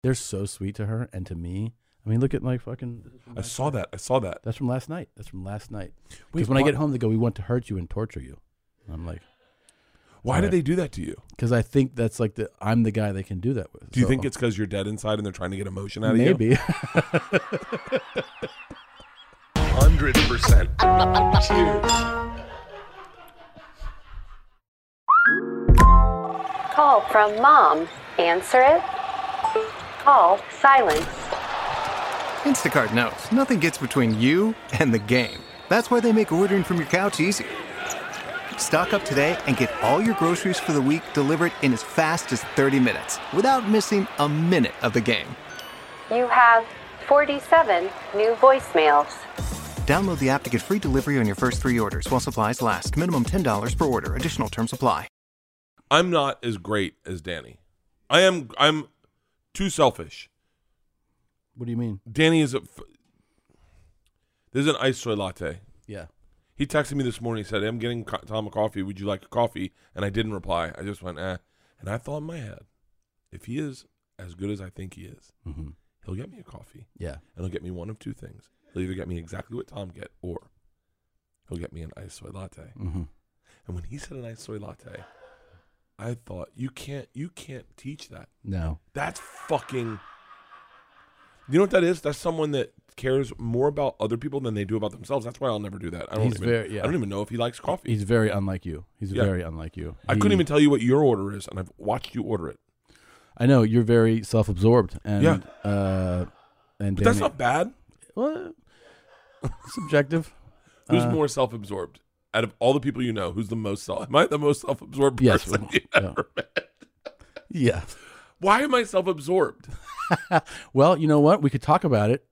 They're so sweet to her and to me. I mean, look at my fucking. I saw that. That's from last night. Because when I get home, they go, "We want to hurt you and torture you." And I'm like, why did they do that to you? Because I think that's like I'm the guy they can do that with. Do you think it's because you're dead inside and they're trying to get emotion out of you? Maybe. 100%. Cheers. Call from mom. Answer it. Call silence. Instacart knows nothing gets between you and the game. That's why they make ordering from your couch easy. Stock up today and get all your groceries for the week delivered in as fast as 30 minutes without missing a minute of the game. You have 47 new voicemails. Download the app to get free delivery on your first 3 orders while supplies last. Minimum $10 per order. Additional terms apply. I'm not as great as Danny. I'm too selfish. What do you mean? Danny is there's an iced soy latte. Yeah. He texted me this morning. He said, I'm getting Tom a coffee. Would you like a coffee? And I didn't reply. I just went, eh. And I thought in my head, if he is as good as I think he is, he'll get me a coffee. Yeah. And he'll get me one of two things. He'll either get me exactly what Tom get, or he'll get me an iced soy latte. Mm-hmm. And when he said an iced soy latte, I thought, you can't teach that. No. That's fucking... You know what that is? That's someone that cares more about other people than they do about themselves. That's why I'll never do that. I don't even know if he likes coffee. He's very unlike you. Very unlike you. I couldn't even tell you what your order is, and I've watched you order it. I know you're very self-absorbed, and but that's not bad. Well, subjective. Who's more self-absorbed out of all the people you know? Who's the most Am I the most self-absorbed person you ever met? Yeah. Why am I self-absorbed? Well, you know what? We could talk about it.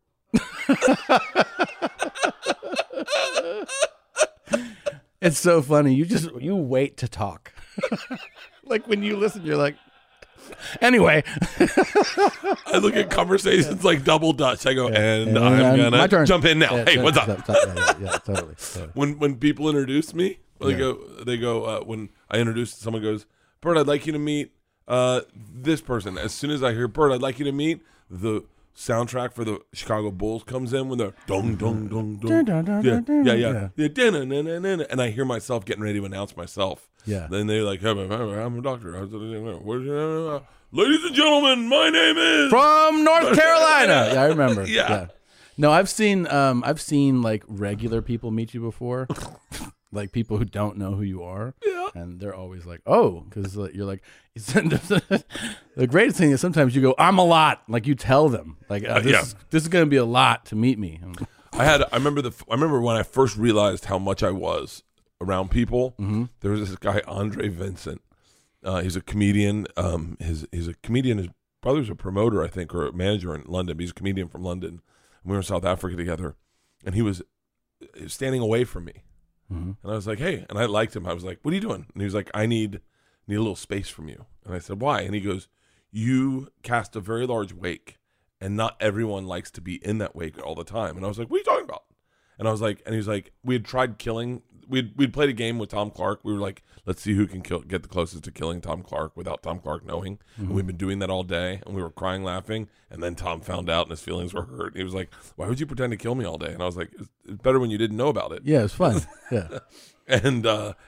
It's so funny. You wait to talk. Like when you listen, you're like, anyway. I look at conversations like double Dutch. I go, and I'm gonna jump in now. Hey, what's up? Yeah, totally. When people introduce me, they go when I introduce someone, goes, Bert, I'd like you to meet this person. As soon as I hear Bert, I'd like you to meet, the soundtrack for the Chicago Bulls comes in when they're dong dong dong dong. Yeah. And I hear myself getting ready to announce myself. Yeah. Then they're like, I'm a doctor. Ladies and gentlemen, my name is from North Carolina. Yeah, I remember. Yeah. No, I've seen like regular people meet you before. Like people who don't know who you are. Yeah. And they're always like, oh, because you're like, the greatest thing is sometimes you go, I'm a lot. Like you tell them, like, this is going to be a lot to meet me. I remember when I first realized how much I was around people. Mm-hmm. There was this guy, Andre Vincent. He's a comedian. He's a comedian. His brother's a promoter, I think, or a manager in London. He's a comedian from London. And we were in South Africa together, and he was standing away from me. Mm-hmm. And I was like, hey, and I liked him. I was like, what are you doing? And he was like, I need a little space from you. And I said, why? And he goes, you cast a very large wake, and not everyone likes to be in that wake all the time. And I was like, what are you talking about? And I was like, and he was like, we had tried killing. We'd played a game with Tom Clark. We were like, let's see who can get the closest to killing Tom Clark without Tom Clark knowing. Mm-hmm. And we've been doing that all day, and we were crying, laughing. And then Tom found out, and his feelings were hurt. He was like, why would you pretend to kill me all day? And I was like, it's better when you didn't know about it. Yeah, it's fun. Yeah. and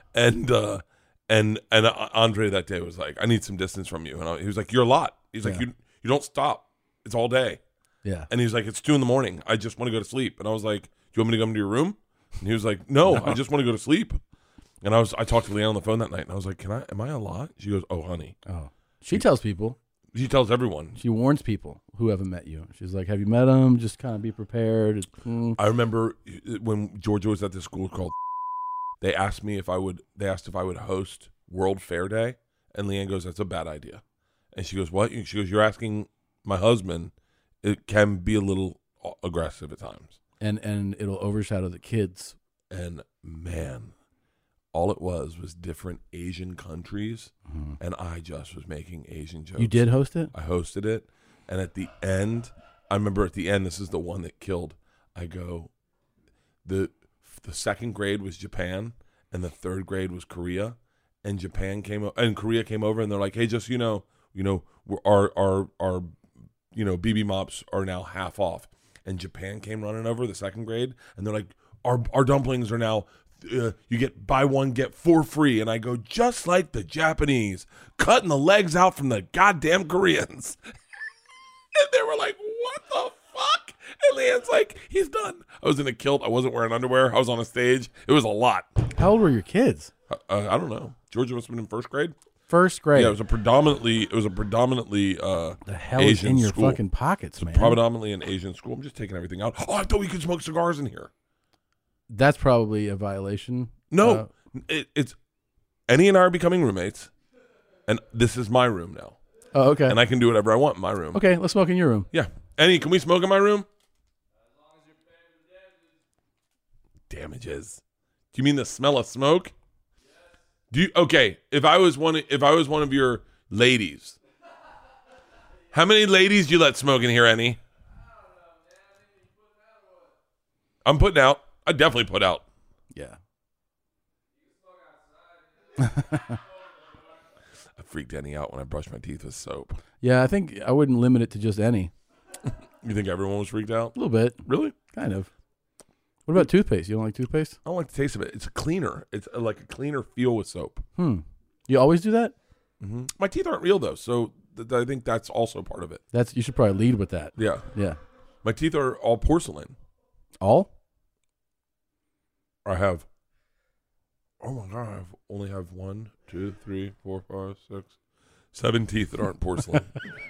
Andre that day was like, I need some distance from you. And he was like, you're a lot. He's like, you don't stop. It's all day. Yeah. And he's like, it's 2 a.m. I just want to go to sleep. And I was like, do you want me to come into your room? And he was like, no. I just want to go to sleep. And I talked to Leanne on the phone that night, and I was like, am I a lot? She goes, oh, honey. Oh. She tells people. She tells everyone. She warns people who haven't met you. She's like, have you met him? Just kind of be prepared. I remember when Georgia was at this school called, they asked if I would host World Fair Day. And Leanne goes, that's a bad idea. And she goes, what? She goes, you're asking my husband. It can be a little aggressive at times. And it'll overshadow the kids. And man, all it was different Asian countries, and I just was making Asian jokes. You did host it? I hosted it, and at the end, I remember at the end, this is the one that killed. I go, the second grade was Japan, and the third grade was Korea, and Japan came and Korea came over, and they're like, hey, just our BB mops are now half off. And Japan came running over the second grade, and they're like, our dumplings are now, you get buy one, get 4 free. And I go, just like the Japanese, cutting the legs out from the goddamn Koreans. And they were like, what the fuck? And Leanne's like, he's done. I was in a kilt. I wasn't wearing underwear. I was on a stage. It was a lot. How old were your kids? I don't know. Georgia must have been in first grade. First grade. Yeah, it was a predominantly the hell Asian is in your school. fucking pockets, man? Predominantly an Asian school. I'm just taking everything out. Oh, I thought we could smoke cigars in here. That's probably a violation. No, it's Annie and I are becoming roommates, and this is my room now. Oh, okay. And I can do whatever I want in my room. Okay, let's smoke in your room. Yeah. Annie, can we smoke in my room? As long as you're paying the damages. Do you mean the smell of smoke? Yes. Okay, if I was one of your ladies, how many ladies do you let smoke in here, Annie? I'm putting out. I definitely put out. Yeah. I freaked Annie out when I brushed my teeth with soap. Yeah, I think I wouldn't limit it to just any. You think everyone was freaked out? A little bit. Really? Kind of. What about toothpaste? You don't like toothpaste? I don't like the taste of it. It's cleaner. It's like a cleaner feel with soap. You always do that? Mm-hmm. My teeth aren't real, though, so I think that's also part of it. You should probably lead with that. Yeah. Yeah. My teeth are all porcelain. All? I have. Oh my god! I only have 1, 2, 3, 4, 5, 6, 7 teeth that aren't porcelain.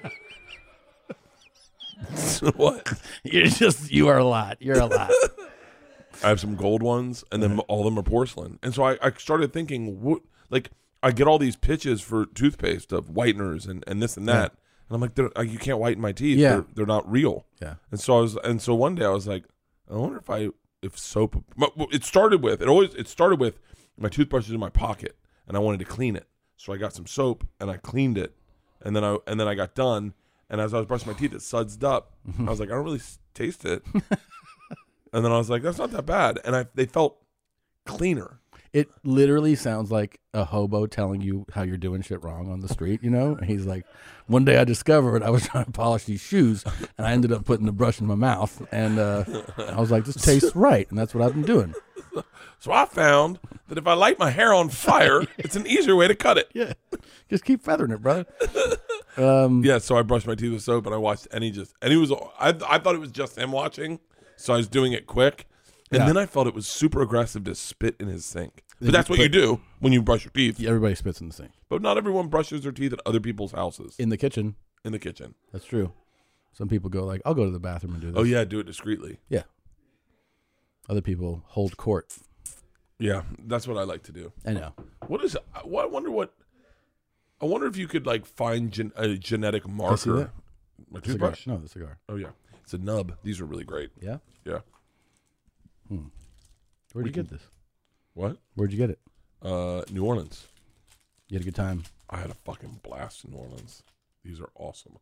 What? You are a lot. You're a lot. I have some gold ones, and then all of them are porcelain. And so I started thinking, I get all these pitches for toothpaste of whiteners and this and that, and I'm like, you can't whiten my teeth. Yeah. They're not real. Yeah. And so one day I was like, I wonder if soap. It started with my toothbrush is in my pocket, and I wanted to clean it, so I got some soap and I cleaned it, and then I got done, and as I was brushing my teeth, it sudsed up. I was like, I don't really taste it, and then I was like, that's not that bad, and they felt cleaner. It literally sounds like a hobo telling you how you're doing shit wrong on the street, And he's like, one day I discovered I was trying to polish these shoes, and I ended up putting the brush in my mouth, and I was like, this tastes right, and that's what I've been doing. So I found that if I light my hair on fire, it's an easier way to cut it. Yeah, just keep feathering it, brother. Yeah, so I brushed my teeth with soap, and I watched Annie I thought it was just him watching, so I was doing it quick. And then I felt it was super aggressive to spit in his sink. But that's what you do when you brush your teeth. Yeah, everybody spits in the sink. But not everyone brushes their teeth at other people's houses. In the kitchen. In the kitchen. That's true. Some people go like, I'll go to the bathroom and do this. Oh, yeah, do it discreetly. Yeah. Other people hold court. Yeah, that's what I like to do. I know. I wonder if you could find a genetic marker. My toothbrush? No, the cigar. Oh, yeah. It's a nub. These are really great. Yeah? Yeah. Where'd you get this? What? Where'd you get it? New Orleans. You had a good time. I had a fucking blast in New Orleans. These are awesome.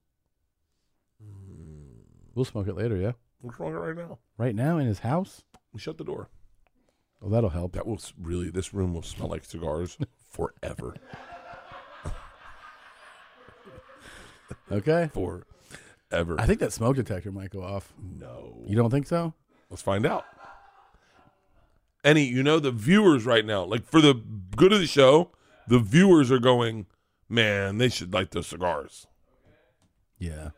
We'll smoke it later, yeah? We're smoking it right now. Right now in his house? We shut the door. Oh, that'll help. This room will smell like cigars forever. Okay. Forever. I think that smoke detector might go off. No. You don't think so? Let's find out. Annie, the viewers right now, for the good of the show, the viewers are going, man, they should light those cigars. Yeah.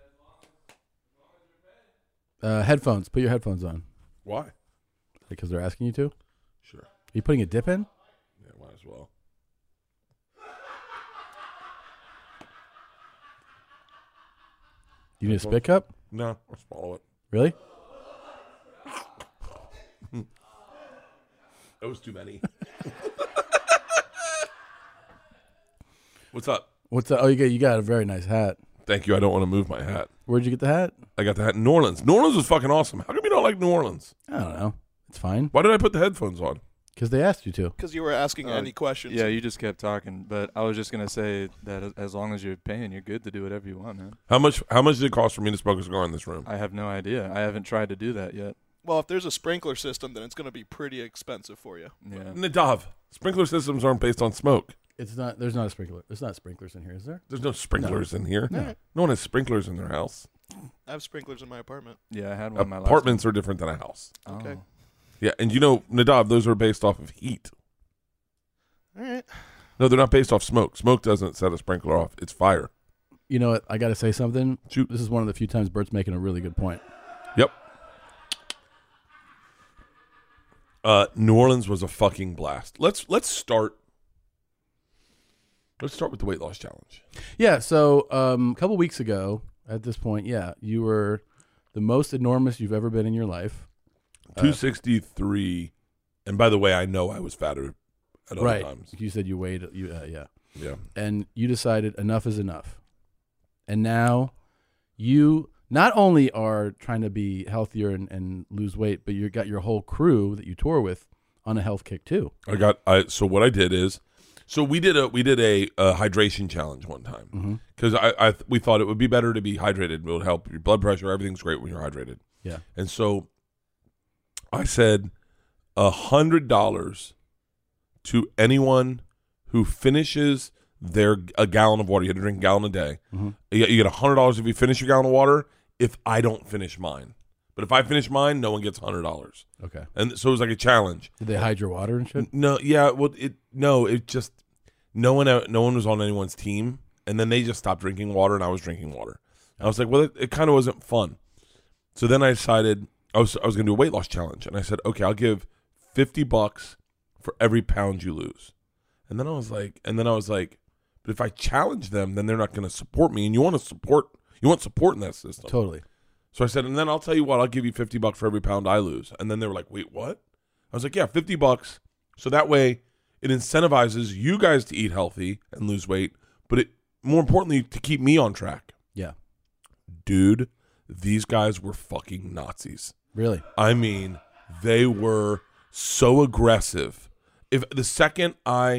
Headphones. Put your headphones on. Why? Because they're asking you to? Sure. Are you putting a dip in? Yeah, might as well. You need a spit cup? No, I'll swallow it. Really? That was too many. What's up? Oh, you got a very nice hat. Thank you. I don't want to move my hat. Where'd you get the hat? I got the hat in New Orleans. New Orleans was fucking awesome. How come you don't like New Orleans? I don't know. It's fine. Why did I put the headphones on? Because they asked you to. Because you were asking any questions. Yeah, you just kept talking. But I was just going to say that as long as you're paying, you're good to do whatever you want, man. How much did it cost for me to smoke a cigar in this room? I have no idea. I haven't tried to do that yet. Well, if there's a sprinkler system, then it's going to be pretty expensive for you. Yeah. Nadav, sprinkler systems aren't based on smoke. It's not. There's not a sprinkler. There's not sprinklers in here, is there? There's no sprinklers in here. No. No one has sprinklers in their house. I have sprinklers in my apartment. Yeah, I had one in my last Apartments are different than a house. one. Okay. Oh. Yeah, and Nadav, those are based off of heat. All right. No, they're not based off smoke. Smoke doesn't set a sprinkler off. It's fire. You know what? I got to say something. Shoot. This is one of the few times Bert's making a really good point. Yep. New Orleans was a fucking blast. Let's start. Let's start with the weight loss challenge. Yeah. So a couple weeks ago, at this point, you were the most enormous you've ever been in your life. 263. And by the way, I know I was fatter at other Right. times. You said you weighed. Yeah. Yeah. And you decided enough is enough. And now you not only are trying to be healthier and lose weight, but you got your whole crew that you tour with on a health kick too. So what I did is, we did a hydration challenge one time because we thought it would be better to be hydrated. It would help your blood pressure. Everything's great when you're hydrated. Yeah. And so I said $100 to anyone who finishes a gallon of water. You had to drink a gallon a day. You get $100 if you finish your gallon of water. If I don't finish mine, but if I finish mine, no one gets $100. Okay. And so it was like a challenge. Did they hide your water and shit? No, yeah. Well, it just no one was on anyone's team, and then they just stopped drinking water, and I was drinking water. And I was like, well, it kind of wasn't fun. So then I decided I was going to do a weight loss challenge, and I said, okay, I'll give $50 for every pound you lose. And then I was like, but if I challenge them, then they're not going to support me, and you want support in that system. Totally. So I said, and then I'll tell you what, I'll give you $50 for every pound I lose. And then they were like, wait, what? I was like, yeah, $50. So that way it incentivizes you guys to eat healthy and lose weight, but it more importantly to keep me on track. Yeah. Dude, these guys were fucking Nazis. Really? I mean, they were so aggressive. If the second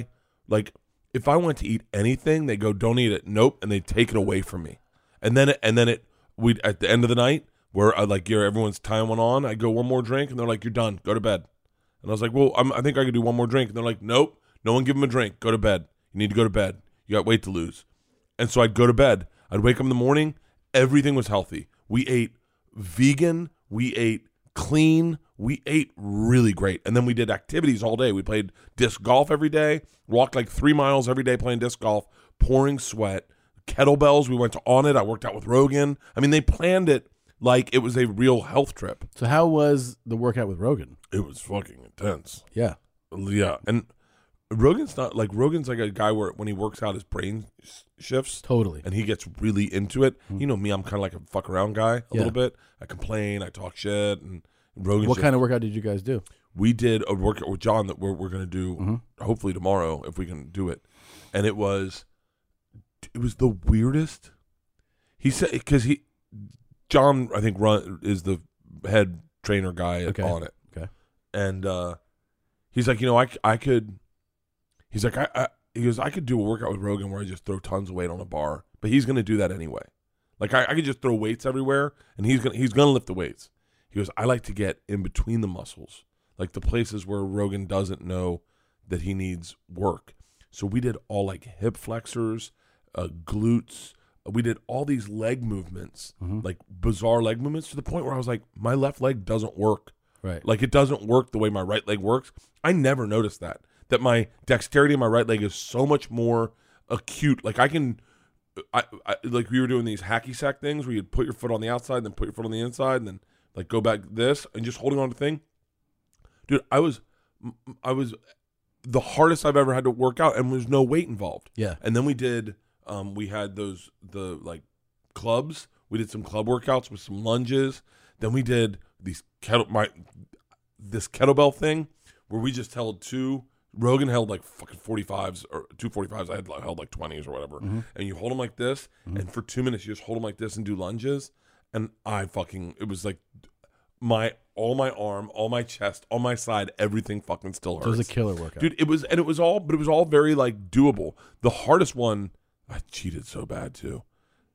if I went to eat anything, they go, don't eat it. Nope. And they take it away from me. And then we'd at the end of the night where everyone's time went on, I go one more drink and they're like, you're done, go to bed. And I was like, well, I think I could do one more drink. And they're like, nope, no one give them a drink, go to bed. You need to go to bed. You got weight to lose. And so I'd go to bed. I'd wake up in the morning. Everything was healthy. We ate vegan. We ate clean. We ate really great. And then we did activities all day. We played disc golf every day, walked like 3 miles every day playing disc golf, pouring sweat, kettlebells. We went to On It. I worked out with Rogan. I mean, they planned it like it was a real health trip. So how was the workout with Rogan? It was fucking intense. Yeah. Yeah. And Rogan's like a guy where when he works out, his brain shifts. Totally. And he gets really into it. You know me, I'm kind of like a fuck around guy a little bit. I complain, I talk shit. And Rogan's What kind of workout did you guys do? We did a workout with John that we're going to do hopefully tomorrow if we can do it. And it was the weirdest. He said, because John, I think, is the head trainer guy on it. Okay. And he's like, I could. He's like, he goes, I could do a workout with Rogan where I just throw tons of weight on a bar, but he's going to do that anyway. Like I could just throw weights everywhere, and he's gonna lift the weights. He goes, I like to get in between the muscles, like the places where Rogan doesn't know that he needs work. So we did all like hip flexors, glutes. We did all these leg movements, like bizarre leg movements, to the point where I was like, my left leg doesn't work. Right. Like it doesn't work the way my right leg works. I never noticed that my dexterity in my right leg is so much more acute. Like I like we were doing these hacky sack things where you'd put your foot on the outside, then put your foot on the inside, and then like go back this and just holding on to the thing. Dude, I was the hardest I've ever had to work out, and there's no weight involved. Yeah. And then we did we had the clubs. We did some club workouts with some lunges. Then we did this kettlebell thing where we just held two. Rogan held like fucking 45s or 245s. I held like 20s or whatever. And you hold them like this, and for 2 minutes you just hold them like this and do lunges. And it was like all my arm, all my chest, all my side, everything fucking still hurts. It was a killer workout, dude. It was all very like doable. The hardest one, I cheated so bad too.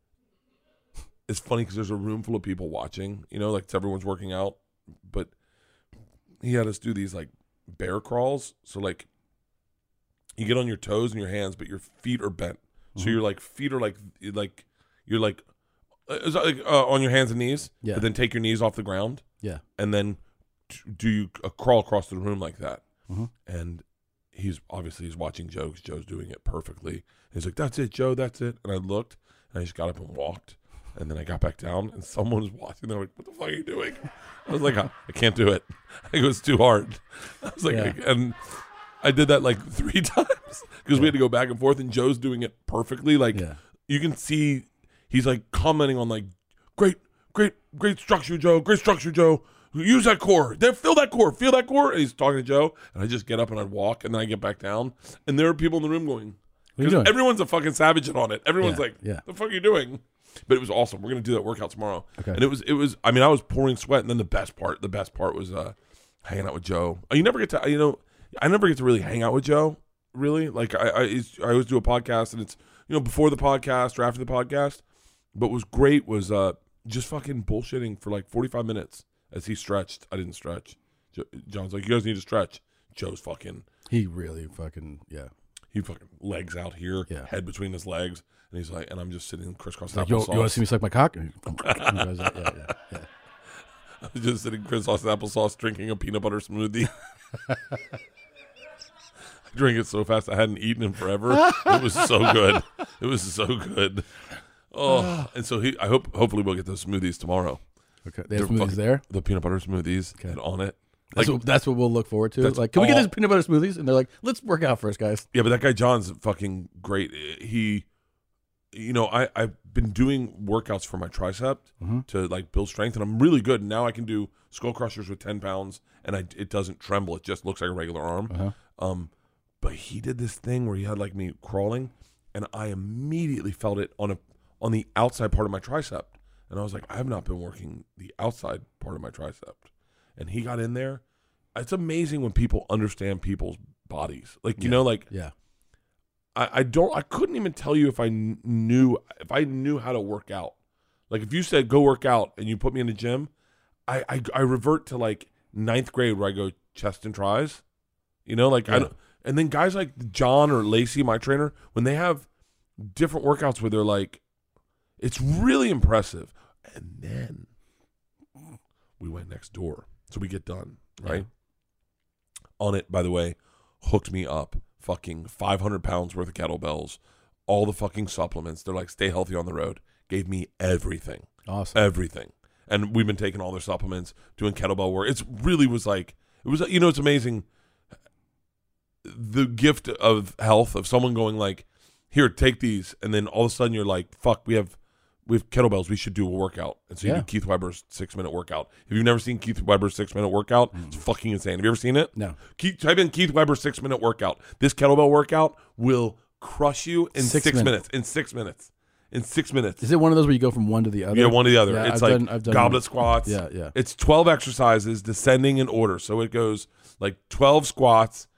It's funny because there's a room full of people watching, like everyone's working out, but he had us do these like bear crawls. So like you get on your toes and your hands, but your feet are bent. So your like feet are like you're like it's like on your hands and knees. Yeah. But then take your knees off the ground. Yeah. And then do you crawl across the room like that? And he's watching Joe because Joe's doing it perfectly. He's like, "That's it, Joe. That's it." And I looked, and I just got up and walked. And then I got back down, and someone was watching. They're like, "What the fuck are you doing?" I was like, "I can't do it. It was too hard." I was like, and I did that like 3 times because we had to go back and forth. And Joe's doing it perfectly. Like you can see, he's like commenting on like, "Great structure, Joe. Great structure, Joe. Use that core. Then feel that core. Feel that core." And he's talking to Joe, and I just get up and I'd walk, and then I get back down, and there are people in the room going, because everyone's a fucking savage on it. Everyone's like, "The fuck are you doing?" But it was awesome. We're gonna do that workout tomorrow. Okay. And it was. I mean, I was pouring sweat, and then the best part was hanging out with Joe. You never get to, I never get to really hang out with Joe. Really, like I always do a podcast, and it's before the podcast or after the podcast. But what was great was just fucking bullshitting for like 45 minutes as he stretched. I didn't stretch. John's like, "You guys need to stretch." Joe's fucking. He really fucking He fucking legs out here, head between his legs, and he's like, and I'm just sitting crisscross like, applesauce. You want to see me suck my cock? Yeah. I was just sitting crisscross applesauce, drinking a peanut butter smoothie. I drank it so fast I hadn't eaten in forever. It was so good. It was so good. Oh, and so hopefully we'll get those smoothies tomorrow. Okay, they have smoothies there. The peanut butter smoothies and on it. That's what we'll look forward to. Like, can we get these peanut butter smoothies? And they're like, "Let's work out first, guys." Yeah, but that guy John's fucking great. I've been doing workouts for my tricep to like build strength, and I'm really good. Now I can do skull crushers with 10 pounds, and it doesn't tremble. It just looks like a regular arm. But he did this thing where he had like me crawling, and I immediately felt it on the outside part of my tricep, and I was like, I have not been working the outside part of my tricep. And he got in there. It's amazing when people understand people's bodies. Like, I couldn't even tell you if I knew how to work out. Like if you said go work out and you put me in the gym, I revert to like 9th grade where I go chest and tries. And then guys like John or Lacey, my trainer, when they have different workouts where they're like, it's really impressive. And then we went next door. So we get done, right? On it, by the way, hooked me up. Fucking 500 pounds worth of kettlebells, all the fucking supplements. They're like, stay healthy on the road. Gave me everything. Awesome. Everything. And we've been taking all their supplements, doing kettlebell work. It's really was like, it's amazing. The gift of health of someone going like, here, take these. And then all of a sudden you're like, fuck, we have kettlebells. We should do a workout. And so you do Keith Weber's 6-minute workout. If you've never seen Keith Weber's 6-minute workout, it's fucking insane. Have you ever seen it? No. Type in Keith Weber's 6-minute workout. This kettlebell workout will crush you in 6 minutes. In 6 minutes. In 6 minutes. Is it one of those where you go from one to the other? Yeah, one to the other. Yeah, It's I've like done goblet squats. Yeah. It's 12 exercises descending in order. So it goes like 12 squats,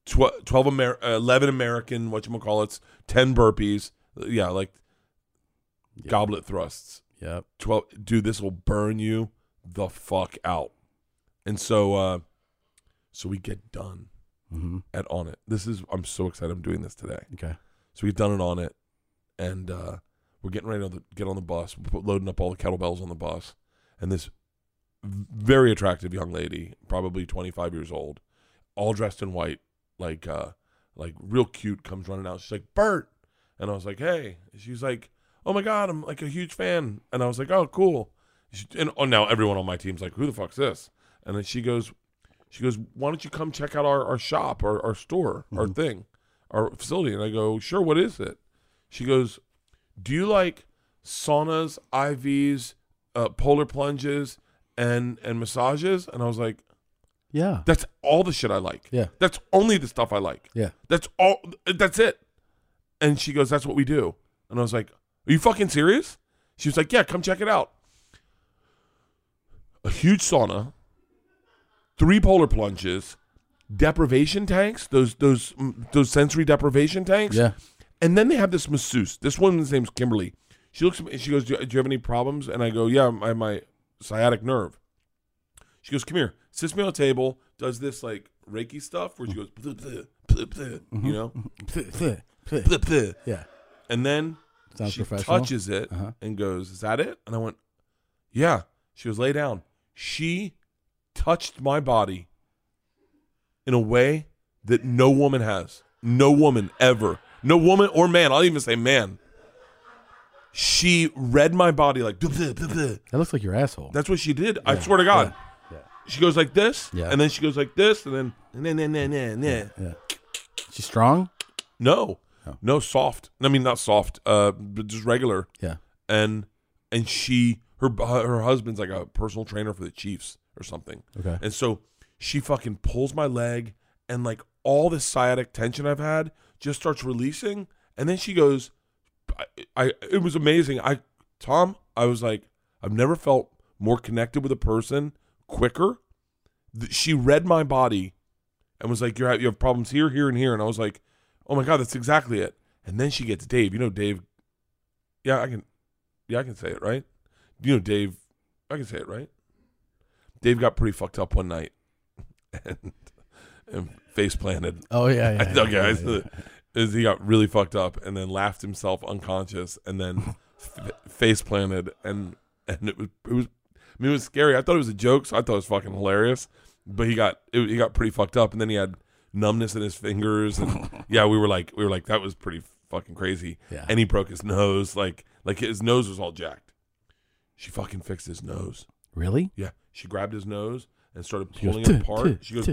11 American, 10 burpees. Yeah, like goblet thrusts. Yep. 12. Dude, this will burn you the fuck out. And so we get done at On It. I'm so excited I'm doing this today. Okay. So we've done it On It, and we're getting ready to get on the bus. We're loading up all the kettlebells on the bus, and this very attractive young lady, probably 25 years old, all dressed in white, like real cute, comes running out. She's like, "Bert," and I was like, "Hey." She's like, "Oh my God, I'm like a huge fan." And I was like, "Oh, cool." Now everyone on my team's like, "Who the fuck's this?" And then she goes, "Why don't you come check out our shop, our store, our thing, our facility?" And I go, "Sure, what is it?" She goes, "Do you like saunas, IVs, polar plunges, and massages?" And I was like, "Yeah. That's all the shit I like. Yeah. That's only the stuff I like. Yeah. That's it." And she goes, "That's what we do." And I was like, "Are you fucking serious?" She was like, "Yeah, come check it out." A huge sauna, 3 polar plunges, deprivation tanks, those sensory deprivation tanks. Yeah. And then they have this masseuse. This woman's name's Kimberly. She looks at me and she goes, do you have any problems? And I go, "Yeah, I have my sciatic nerve." She goes, "Come here." Sits me on a table, does this like Reiki stuff where she goes, "Blah, blah, blah, you know, Yeah. and then Sounds she professional. touches it Uh-huh. and goes, "Is that it?" And I went, "Yeah." She goes, "Lay down." She touched my body in a way that no woman has. No woman ever. No woman or man. I'll even say man. She read my body like. That looks like your asshole. That's what she did. I swear to God. Yeah. She goes like this, Yeah. and then she goes like this, and then Yeah. She's strong? no, Oh. no soft. I mean, not soft. But just regular. Yeah. And her husband's like a personal trainer for the Chiefs or something. Okay. And so she fucking pulls my leg, and like all this sciatic tension I've had just starts releasing, and then she goes, it was amazing. I was like, I've never felt more connected with a person quicker. She read my body and was like, you have problems here, here, and here. And I was like, oh my God, that's exactly it. And then she gets Dave. You know Dave. I can say it, right? You know Dave. I can say it, right? Dave got pretty fucked up one night and face planted. Oh, yeah. Okay, he got really fucked up and then laughed himself unconscious and then face planted and it was scary. I thought it was a joke, so I thought it was fucking hilarious. But he got pretty fucked up, and then he had numbness in his fingers, and yeah, we were like that was pretty fucking crazy. Yeah. And he broke his nose, like his nose was all jacked. She fucking fixed his nose. Really? Yeah, she grabbed his nose and started She goes, pulling it apart. She goes,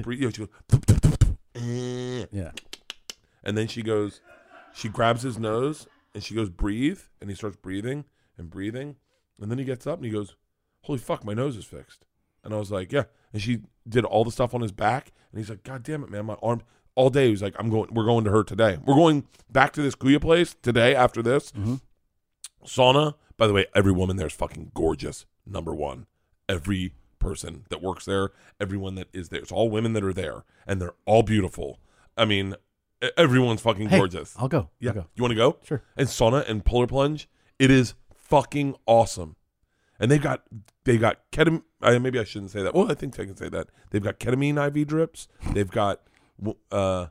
Yeah. and then she grabs his nose and she goes, breathe, and he starts breathing, and then he gets up and he goes, holy fuck, my nose is fixed. And I was like, yeah. And she did all the stuff on his back, and he's like, God damn it, man, my arm. All day he was like, we're going to her today. We're going back to this Kuya place today after this. Mm-hmm. Sauna, by the way, every woman there is fucking gorgeous. Number one. Every person that works there, everyone that is there. It's all women that are there, and they're all beautiful. I mean, everyone's fucking gorgeous. I'll go. Yeah. I'll go. You want to go? Sure. And sauna and polar plunge, it is fucking awesome. And they got ketamine. Maybe I shouldn't say that. Well, I think I can say that. They've got ketamine IV drips. They've got a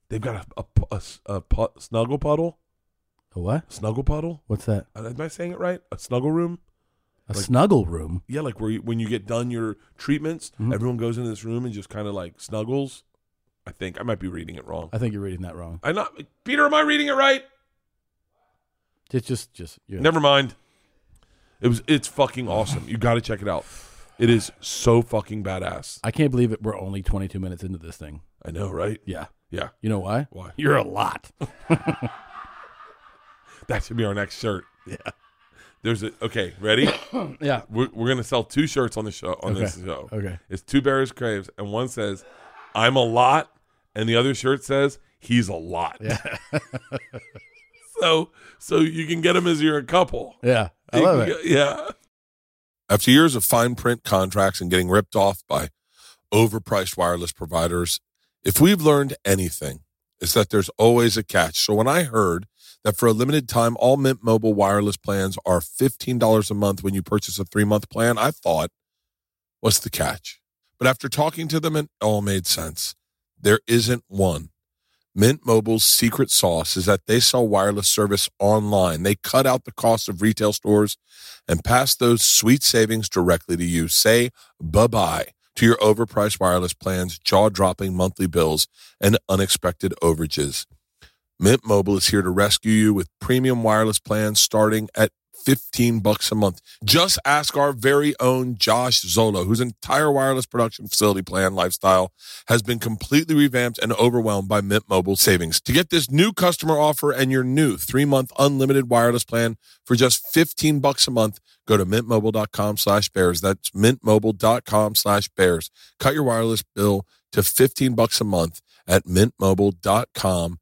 snuggle puddle. A what? Snuggle puddle. What's that? Am I saying it right? A snuggle room. A snuggle room? Yeah, like when you get done your treatments, Mm-hmm. everyone goes into this room and just kind of like snuggles. I think I might be reading it wrong. I think you're reading that wrong. Peter, am I reading it right? Just Never mind. It's fucking awesome. You got to check it out. It is so fucking badass. I can't believe it. We're only 22 minutes into this thing. I know, right? Yeah. Yeah. You know why? Why? You're a lot. That should be our next shirt. Yeah. Okay, ready? Yeah. We're gonna sell 2 shirts on the show this show. Okay. It's 2 Bears Craves, and one says, "I'm a lot," and the other shirt says, "He's a lot." Yeah. So you can get them as you're a couple. Yeah. I love it. Yeah. After years of fine print contracts and getting ripped off by overpriced wireless providers, if we've learned anything, it's that there's always a catch. So when I heard that for a limited time, all Mint Mobile wireless plans are $15 a month when you purchase a 3-month plan, I thought, what's the catch? But after talking to them, it all made sense. There isn't one. Mint Mobile's secret sauce is that they sell wireless service online. They cut out the cost of retail stores and pass those sweet savings directly to you. Say bye-bye to your overpriced wireless plans, jaw-dropping monthly bills, and unexpected overages. Mint Mobile is here to rescue you with premium wireless plans starting at $15 a month. Just ask our very own Josh Zolo, whose entire wireless production facility plan lifestyle has been completely revamped and overwhelmed by Mint Mobile savings. To get this new customer offer and your new 3-month unlimited wireless plan for just $15 a month, go to mintmobile.com/bears. That's mintmobile.com/bears. Cut your wireless bill to $15 a month at mintmobile.com/bears.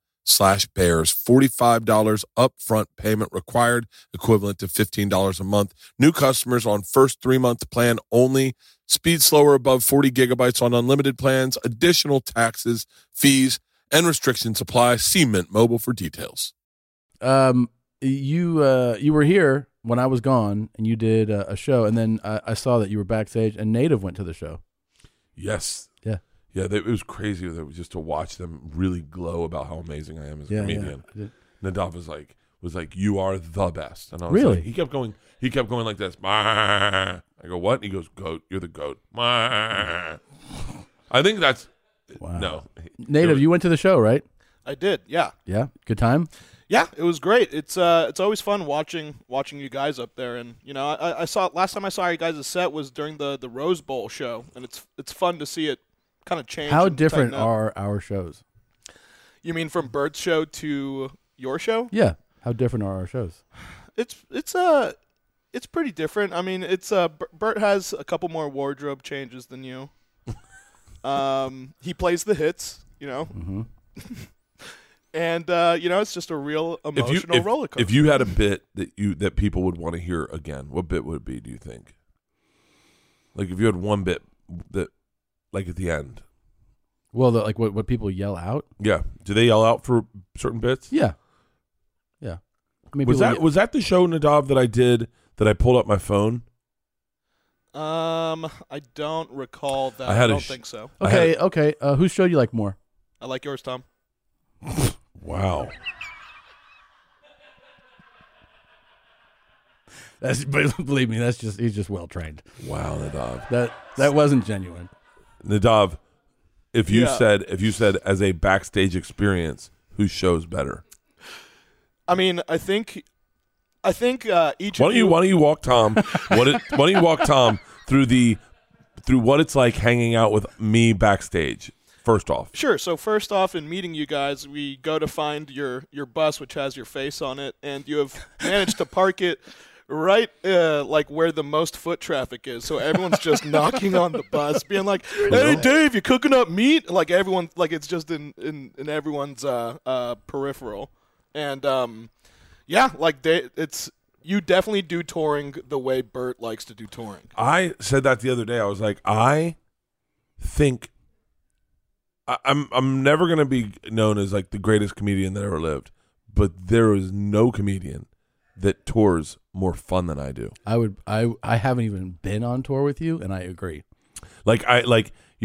$45 upfront payment required, equivalent to $15 a month. New customers on first 3-month plan only. Speed slower above 40 gigabytes on unlimited plans. Additional taxes, fees, and restrictions apply. See Mint Mobile for details. You were here when I was gone, and you did a show, and then I saw that you were backstage, and Native went to the show. Yes. Yeah. Yeah, it was crazy. It was just to watch them really glow about how amazing I am as a comedian. Yeah. Nadav was like, you are the best. And I was Really? like, he kept going like this. I go, what? And he goes, goat. You're the goat. I think that's Wow. no. Native, you went to the show, right? I did, yeah. Yeah. Good time. Yeah, it was great. It's always fun watching you guys up there, and you know, I saw last time I saw you guys' set was during the Rose Bowl show, and it's fun to see it kind of change. How and different tighten up. are our shows? You mean from Bert's show to your show? Yeah. How different are our shows? It's pretty different. I mean, it's Bert has a couple more wardrobe changes than you. He plays the hits, you know. Mm-hmm. And you know, it's just a real emotional roller coaster. If you had a bit that people would want to hear again, what bit would it be, do you think? Like if you had one bit that like at the end. Well, like what people yell out? Yeah. Do they yell out for certain bits? Yeah. Yeah. I mean, Was people that the show, Nadav, that I did that I pulled up my phone? I don't recall that. I I don't think so. Okay. Whose show do you like more? I like yours, Tom. Wow. Believe me, he's just well trained. Wow, Nadav. That wasn't genuine. Nadav, if you Yeah. said as a backstage experience, whose show's better? I mean, I think each. Why of don't you walk Tom? Why don't you walk Tom through what it's like hanging out with me backstage? First off, Sure. So first off, in meeting you guys, we go to find your bus, which has your face on it, and you have managed to park it right like where the most foot traffic is. So everyone's just knocking on the bus, being like, "Hey, Dave, you cooking up meat?" Like everyone, like it's just in everyone's peripheral, and yeah, like it's. You definitely do touring the way Bert likes to do touring. I said that the other day. I was like, I think I'm never gonna be known as like the greatest comedian that ever lived, but there is no comedian that tours more fun than I do. I haven't even been on tour with you, and I agree. I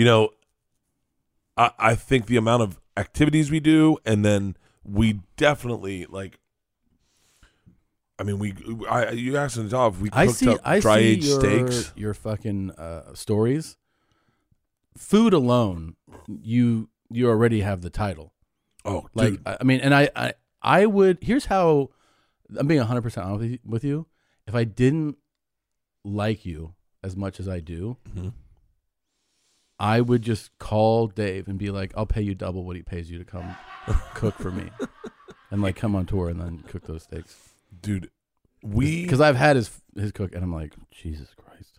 think the amount of activities we do, and then we definitely like. I mean, you asked Nadav, we cooked up dry aged steaks. Your fucking stories. Food alone, you already have the title. Oh, Like dude. I mean, and I would. Here's how I'm being 100% honest with you. If I didn't like you as much as I do, Mhm. I would just call Dave and be like, "I'll pay you double what he pays you to come cook for me, and like come on tour and then cook those steaks." Dude, Because I've had his cook, and I'm like, Jesus Christ.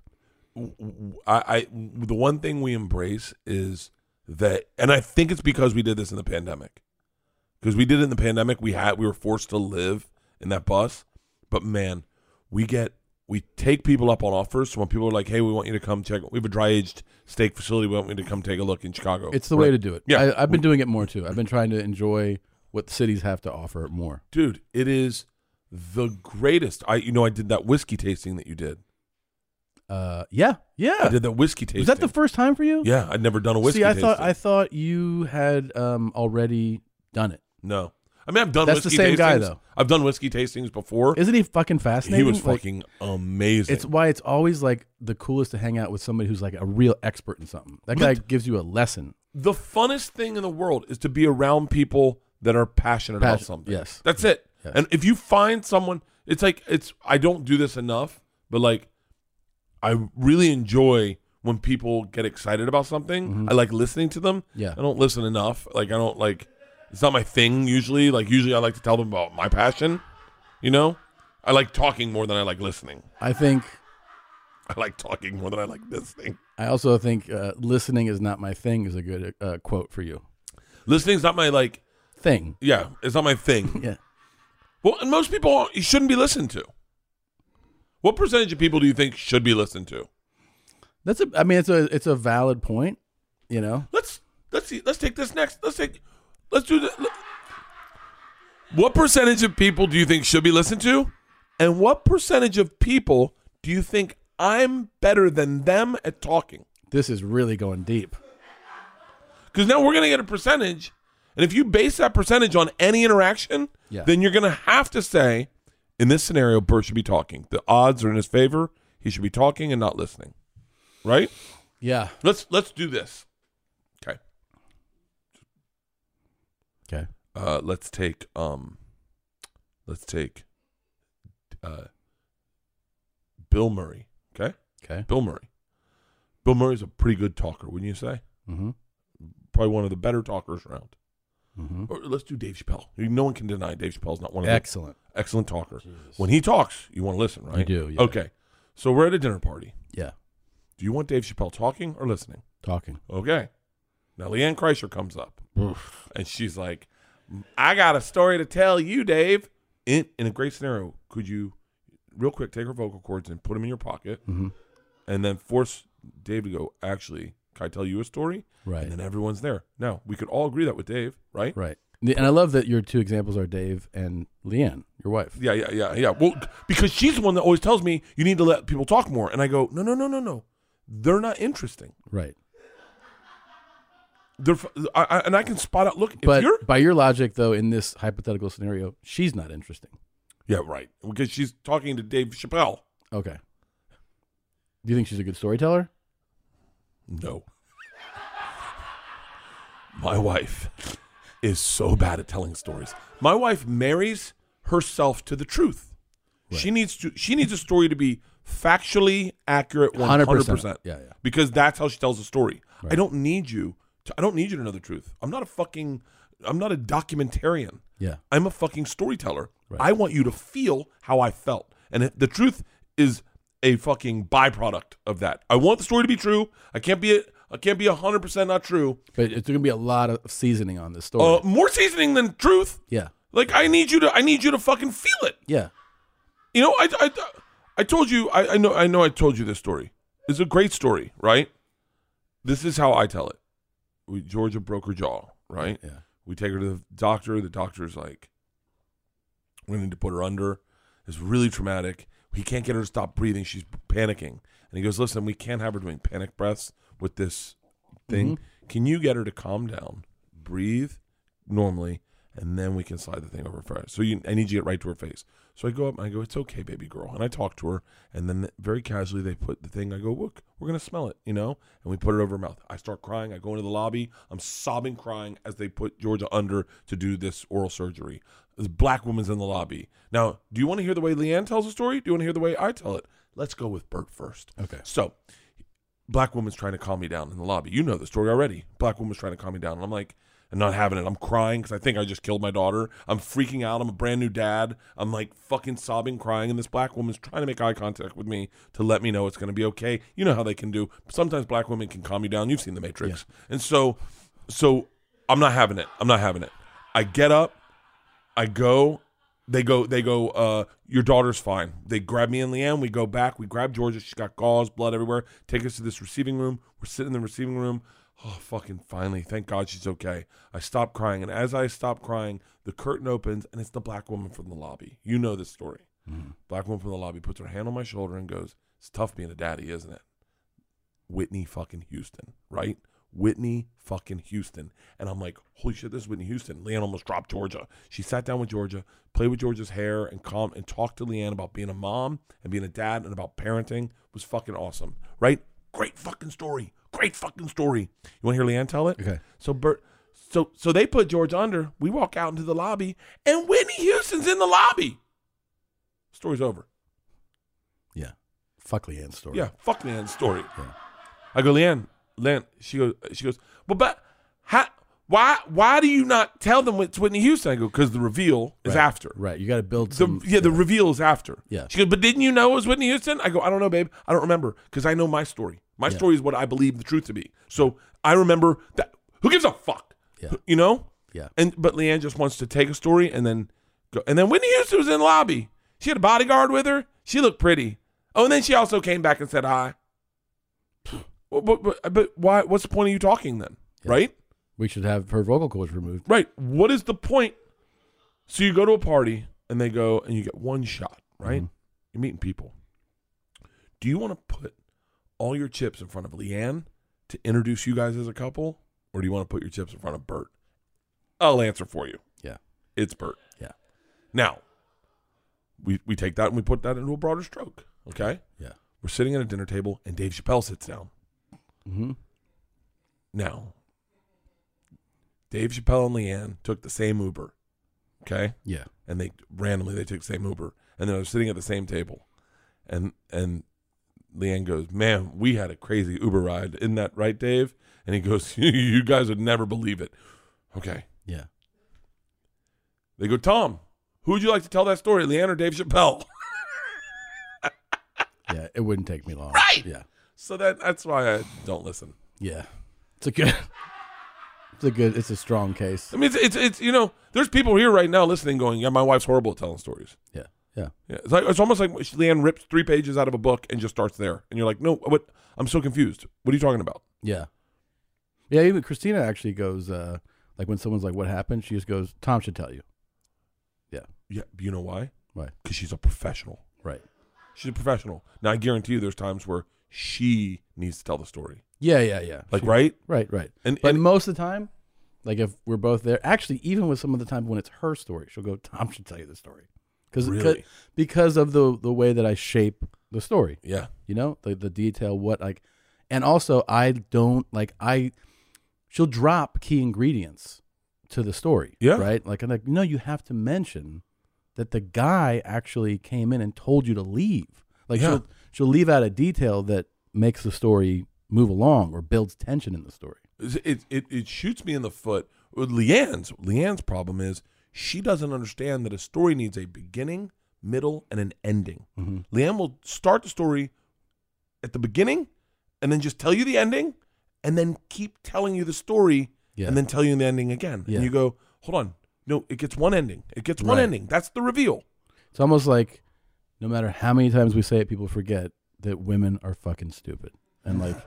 the one thing we embrace is that, and I think it's because we did this in the pandemic. Because we did it in the pandemic, we were forced to live in that bus. But man, we take people up on offers. So when people are like, "Hey, we want you to come check. We have a dry aged steak facility. We want you to come take a look in Chicago." It's the way to do it. Yeah. I've been doing it more too. I've been trying to enjoy what cities have to offer more. Dude, it is the greatest. I did that whiskey tasting that you did. Yeah. I did that whiskey tasting. Was that the first time for you? Yeah, I'd never done a whiskey See, tasting. I thought you had already done it. No. I mean, I've done That's the whiskey same tastings. guy, though. I've done whiskey tastings before. Isn't he fucking He fascinating? was Like, fucking amazing. It's why it's always like the coolest to hang out with somebody who's like a real expert in something. That guy gives you a lesson. The funnest thing in the world is to be around people that are passionate about something. Yes. That's it. Yes. And if you find someone, I don't do this enough, but like, I really enjoy when people get excited about something. Mm-hmm. I like listening to them. Yeah. I don't listen enough. Like, I don't like, it's not my thing usually. Like, usually I like to tell them about my passion, you know? I like talking more than I like listening. I think. I like talking more than I like listening. I also think listening is not my thing is a good quote for you. Listening's not my, like, Thing. yeah, it's not my thing. Yeah. Well, and most people, you shouldn't be listened to. What percentage of people do you think should be listened to? It's a valid point, you know. Let's take this next. Let's do this. What percentage of people do you think should be listened to? And what percentage of people do you think I'm better than them at talking? This is really going deep. Because now we're going to get a percentage. And if you base that percentage on any interaction, then you're going to have to say, in this scenario, Bert should be talking. The odds are in his favor. He should be talking and not listening. Right? Yeah. Let's do this. Okay. Okay. Let's take Bill Murray. Okay? Okay. Bill Murray. Bill Murray's a pretty good talker, wouldn't you say? Mm-hmm. Probably one of the better talkers around. Mm-hmm. Or let's do Dave Chappelle. No one can deny Dave Chappelle's not one of Excellent. the excellent talker. When he talks, you want to listen, right? You do, yeah. Okay. So we're at a dinner party. Yeah. Do you want Dave Chappelle talking or listening? Talking. Okay. Now Leanne Kreischer comes up. And she's like, I got a story to tell you, Dave. In a great scenario, could you real quick take her vocal cords and put them in your pocket and then force Dave to go, actually, can I tell you a story? Right. And then everyone's there. Now, we could all agree that with Dave, right? Right. And I love that your two examples are Dave and Leanne, your wife. Yeah. Well, because she's the one that always tells me you need to let people talk more. And I go, no. They're not interesting. Right. And I can spot out, look, But by your logic, though, in this hypothetical scenario, she's not interesting. Yeah, right. Because she's talking to Dave Chappelle. Okay. Do you think she's a good storyteller? No. My wife is so bad at telling stories. My wife marries herself to the truth. Right. She needs a story to be factually accurate 100%. Yeah. Because that's how she tells a story. Right. I don't need you to know the truth. I'm not a documentarian. Yeah. I'm a fucking storyteller. Right. I want you to feel how I felt. And the truth is a fucking byproduct of that. I want the story to be true. I can't be 100% not true. But it's going to be a lot of seasoning on this story. More seasoning than truth. Yeah. Like I need you to fucking feel it. Yeah. You know, I told you I know I told you this story. It's a great story, right? This is how I tell it. Georgia broke her jaw, right? Yeah. We take her to the doctor. The doctor's like, we need to put her under. It's really traumatic. He can't get her to stop breathing. She's panicking. And he goes, listen, we can't have her doing panic breaths with this thing. Mm-hmm. Can you get her to calm down, breathe normally, and then we can slide the thing over her face? So I need you to get right to her face. So I go up and I go, it's okay, baby girl. And I talk to her. And then very casually they put the thing. I go, look, we're going to smell it, And we put it over her mouth. I start crying. I go into the lobby. I'm sobbing, crying as they put Georgia under to do this oral surgery. This black woman's in the lobby. Now, do you want to hear the way Leanne tells the story? Do you want to hear the way I tell it? Let's go with Bert first. Okay. So, black woman's trying to calm me down in the lobby. You know the story already. Black woman's trying to calm me down. And I'm like, I'm not having it. I'm crying because I think I just killed my daughter. I'm freaking out. I'm a brand new dad. I'm like fucking sobbing, crying. And this black woman's trying to make eye contact with me to let me know it's going to be okay. You know how they can do. Sometimes black women can calm you down. You've seen The Matrix. Yeah. And so I'm not having it. I get up. I go. They go, your daughter's fine. They grab me and Leanne. We go back. We grab Georgia. She's got gauze, blood everywhere. Take us to this receiving room. We're sitting in the receiving room. Oh, fucking finally. Thank God she's okay. I stop crying. And as I stop crying, the curtain opens, and it's the black woman from the lobby. You know this story. Mm-hmm. Black woman from the lobby puts her hand on my shoulder and goes, it's tough being a daddy, isn't it? Whitney fucking Houston, right? Whitney fucking Houston. And I'm like, holy shit, this is Whitney Houston. Leanne almost dropped Georgia. She sat down with Georgia, played with Georgia's hair, and talked to Leanne about being a mom and being a dad and about parenting. It was fucking awesome, right? Great fucking story. You want to hear Leanne tell it? Okay. So they put George under. We walk out into the lobby, and Whitney Houston's in the lobby. Story's over. Yeah. Fuck Leanne's story. Yeah, fuck Leanne's story. Yeah. I go, Leanne, she goes, well, but why do you not tell them it's Whitney Houston? I go, because the reveal is after. Right. You got to build the reveal is after. Yeah. She goes, but didn't you know it was Whitney Houston? I go, I don't know, babe. I don't remember because I know my story. My story is what I believe the truth to be. So I remember that. Who gives a fuck? Yeah. Yeah. But Leanne just wants to take a story and then go. And then Whitney Houston was in the lobby. She had a bodyguard with her. She looked pretty. Oh, and then she also came back and said hi. But why? What's the point of you talking then? Yeah. Right? We should have her vocal cords removed. Right. What is the point? So you go to a party and they go and you get one shot, right? Mm-hmm. You're meeting people. Do you want to put all your chips in front of Leanne to introduce you guys as a couple? or do you want to put your chips in front of Bert? I'll answer for you. Yeah. It's Bert. Yeah. Now, we take that and we put that into a broader stroke, okay? Yeah. We're sitting at a dinner table, and Dave Chappelle sits down. Mm-hmm. Now, Dave Chappelle and Leanne took the same Uber, okay? Yeah. And they took the same Uber, and then I was sitting at the same table, and Leanne goes, "Man, we had a crazy Uber ride, isn't that right, Dave?" And he goes, "You guys would never believe it." Okay. Yeah. They go, "Tom, who would you like to tell that story, Leanne or Dave Chappelle?" Yeah. It wouldn't take me long. Right. Yeah. So that's why I don't listen. Yeah. It's a strong case. I mean, it's there's people here right now listening going, "Yeah, my wife's horrible at telling stories." Yeah. Yeah. Yeah, it's almost like Leanne rips 3 pages out of a book and just starts there, and you're like, "No, what? I'm so confused. What are you talking about?" Yeah. Yeah. Even Christina actually goes, like when someone's like, "What happened?" She just goes, "Tom should tell you." Yeah. Yeah, you know why? Why? Because she's a professional. Right. She's a professional. Now, I guarantee you, there's times where she needs to tell the story. Yeah. Yeah. Yeah. Like, right? Right. Right. And Most of the time, like if we're both there, actually, even with some of the time when it's her story, she'll go, "Tom should tell you the story," Really? because of the way that I shape the story. yeah, The detail, and also I don't she'll drop key ingredients to the story. Yeah. Right. Like I'm like, no, you have to mention that the guy actually came in and told you to leave. Like Yeah. she'll leave out a detail that makes the story move along or builds tension in the story. it shoots me in the foot. With Leanne's problem is she doesn't understand that a story needs a beginning, middle, and an ending. Mm-hmm. Leanne will start the story at the beginning and then just tell you the ending and then keep telling you the story Yeah. and then tell you the ending again. Yeah. And you go, "Hold on. No, it gets one ending. It gets one Right. ending. That's the reveal." It's almost like no matter how many times we say it, people forget that women are fucking stupid. And like,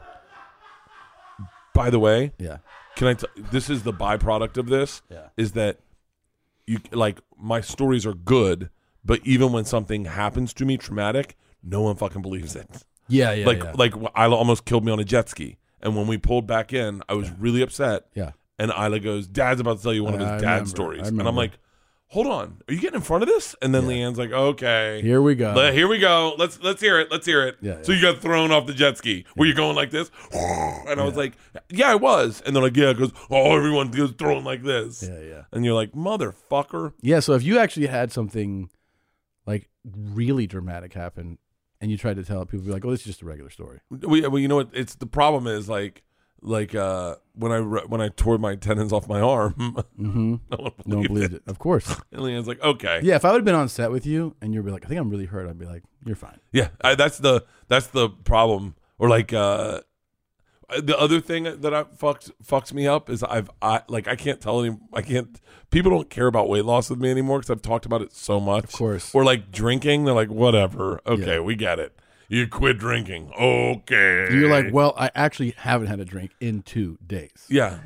By the way, yeah. this is the byproduct of this, Yeah. is that you like my stories are good, but even when something happens to me traumatic, no one fucking believes it. Yeah. Yeah. like yeah. like Isla almost killed me on a jet ski, and when we pulled back in, I was really upset. Yeah. And Isla goes, "Dad's about to tell you one of his I dad remember. stories," I and I'm remember. like, "Hold on, are you getting in front of this?" And then Leanne's like, "Okay, Here we go. Here we go. Let's hear it. Let's hear it." Yeah, So yeah. you got thrown off the jet ski. Were you going like this? And I was like, "Yeah, I was." And they're like, "Yeah," because everyone goes thrown like this. Yeah. Yeah. And you're like, "Motherfucker." Yeah, so if you actually had something like really dramatic happen and you tried to tell it, people would be like, "Oh, this is just a regular story." Well, you know what? It's the problem is like when I tore my tendons off my arm, Mm-hmm. no one No one believed it. Of course. And Leanne's like, "Okay, Yeah, if I would have been on set with you and you'd be like, "I think I'm really hurt," I'd be like, "You're fine." yeah." That's the problem. Or like the other thing that fucks me up is I can't tell people don't care about weight loss with me anymore because I've talked about it so much. Of course. Or like drinking, they're like, "Whatever, okay, Yeah. we get it. You quit drinking, okay." You're like, "Well, I actually haven't had a drink in 2 days." yeah.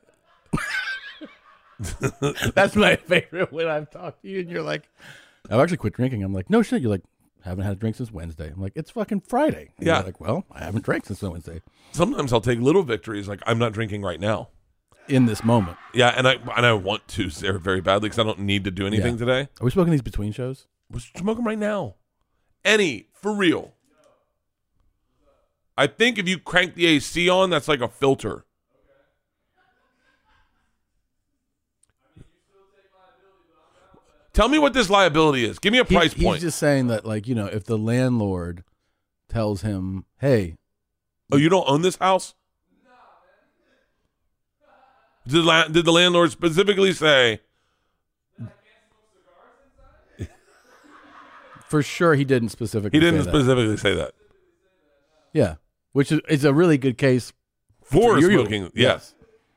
That's my favorite when I've talked to you and you're like, "I've actually quit drinking." I'm like, "No shit." You're like, "Haven't had a drink since Wednesday." I'm like, "It's fucking Friday." And Yeah. You're like, "Well, I haven't drank since Wednesday." Sometimes I'll take little victories, like I'm not drinking right now. In this moment. Yeah, and I want to Sarah very badly because I don't need to do anything Yeah. today. Are we smoking these between shows? We're smoking right now. For real. I think if you crank the AC on, that's like a filter. Tell me what this liability is. Give me a price point. He's just saying that, like, if the landlord tells him, "Hey," Oh, you don't own this house? Did the landlord specifically say? for sure he didn't specifically He didn't say that. specifically say that. Yeah, which is a really good case For you. smoking, yes.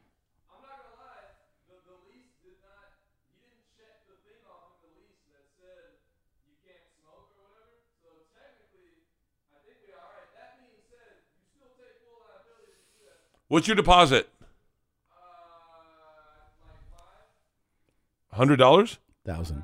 What's your deposit? $100? 1,000.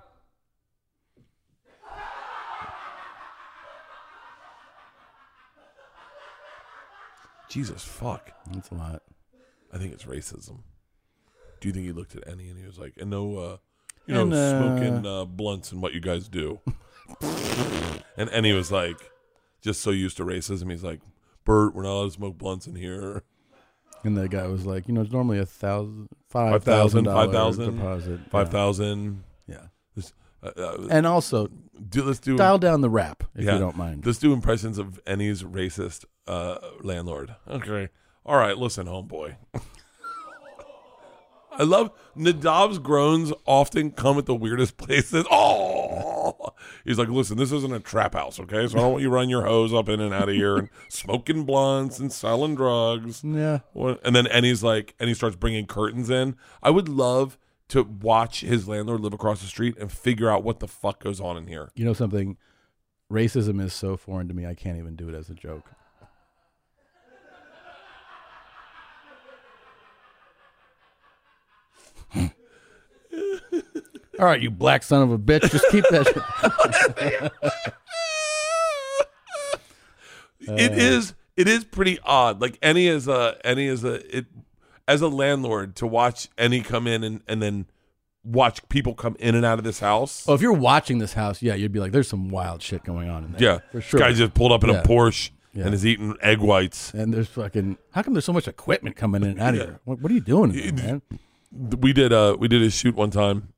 Jesus fuck. That's a lot. I think it's racism. Do you think he looked at Annie and he was like, and no, And, smoking blunts and what you guys do? And Annie was like, just so used to racism, he's like, Bert, we're not allowed to smoke blunts in here. And the guy was like, it's normally $5,000 deposit. 5,000. Yeah. Uh, And also, let's do dial down the rap if you don't mind. Let's do impressions of Annie's racist landlord. Okay. All right. Listen, homeboy. I love Nadav's groans often come at the weirdest places. Oh, he's like, listen, this isn't a trap house, okay? So I don't want you running your hose up in and out of here and smoking blunts and selling drugs. Yeah. And then Annie starts bringing curtains in. I would love to watch his landlord live across the street and figure out what the fuck goes on in here. You know something? Racism is so foreign to me, I can't even do it as a joke. All right, you black son of a bitch, just keep that. It is pretty odd. Like Annie as a landlord to watch Annie come in and then watch people come in and out of this house. Well, if you're watching this house, yeah, you'd be like, "There's some wild shit going on in there." Yeah, for sure. This guy just pulled up in a Porsche Yeah. and is eating egg whites. And there's fucking. How come there's so much equipment coming in and out of here? What are you doing, in there, man? We did a shoot one time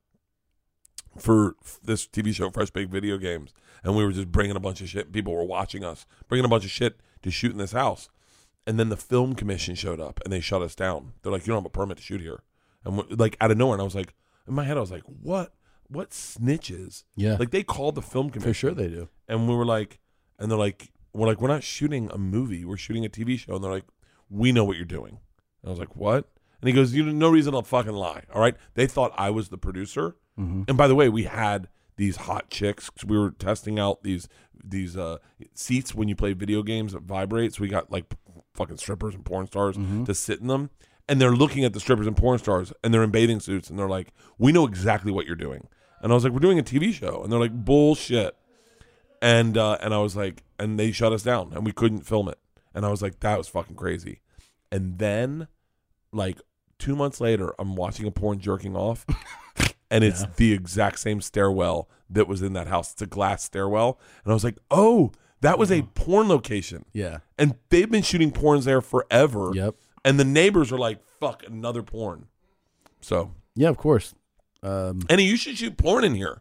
for this TV show, Fresh Baked Video Games, and we were just bringing a bunch of shit. People were watching us, bringing a bunch of shit to shoot in this house. And then the film commission showed up, and they shut us down. They're like, "You don't have a permit to shoot here." And like out of nowhere, and I was like, in my head, I was like, "What snitches?" Yeah, like they called the film commission. for sure they do. And we were like, and they're like, we're not shooting a movie, we're shooting a TV show. And they're like, "We know what you're doing." And I was like, "What?" And he goes, "You no reason to fucking lie." All right, they thought I was the producer. Mm-hmm. And by the way, we had these hot chicks. We were testing out these seats when you play video games that vibrate. So we got like fucking strippers and porn stars to sit in them. And they're looking at the strippers and porn stars, and they're in bathing suits, and they're like, "We know exactly what you're doing." And I was like, "We're doing a TV show." And they're like, "Bullshit." And I was like, and they shut us down, and we couldn't film it. And I was like, that was fucking crazy. And then, like 2 months later, I'm watching a porn jerking off. And it's the exact same stairwell that was in that house. It's a glass stairwell. And I was like, oh, that was a porn location. Yeah. And they've been shooting porns there forever. Yep. And the neighbors are like, fuck, another porn. So. Yeah, of course. Annie, you should shoot porn in here.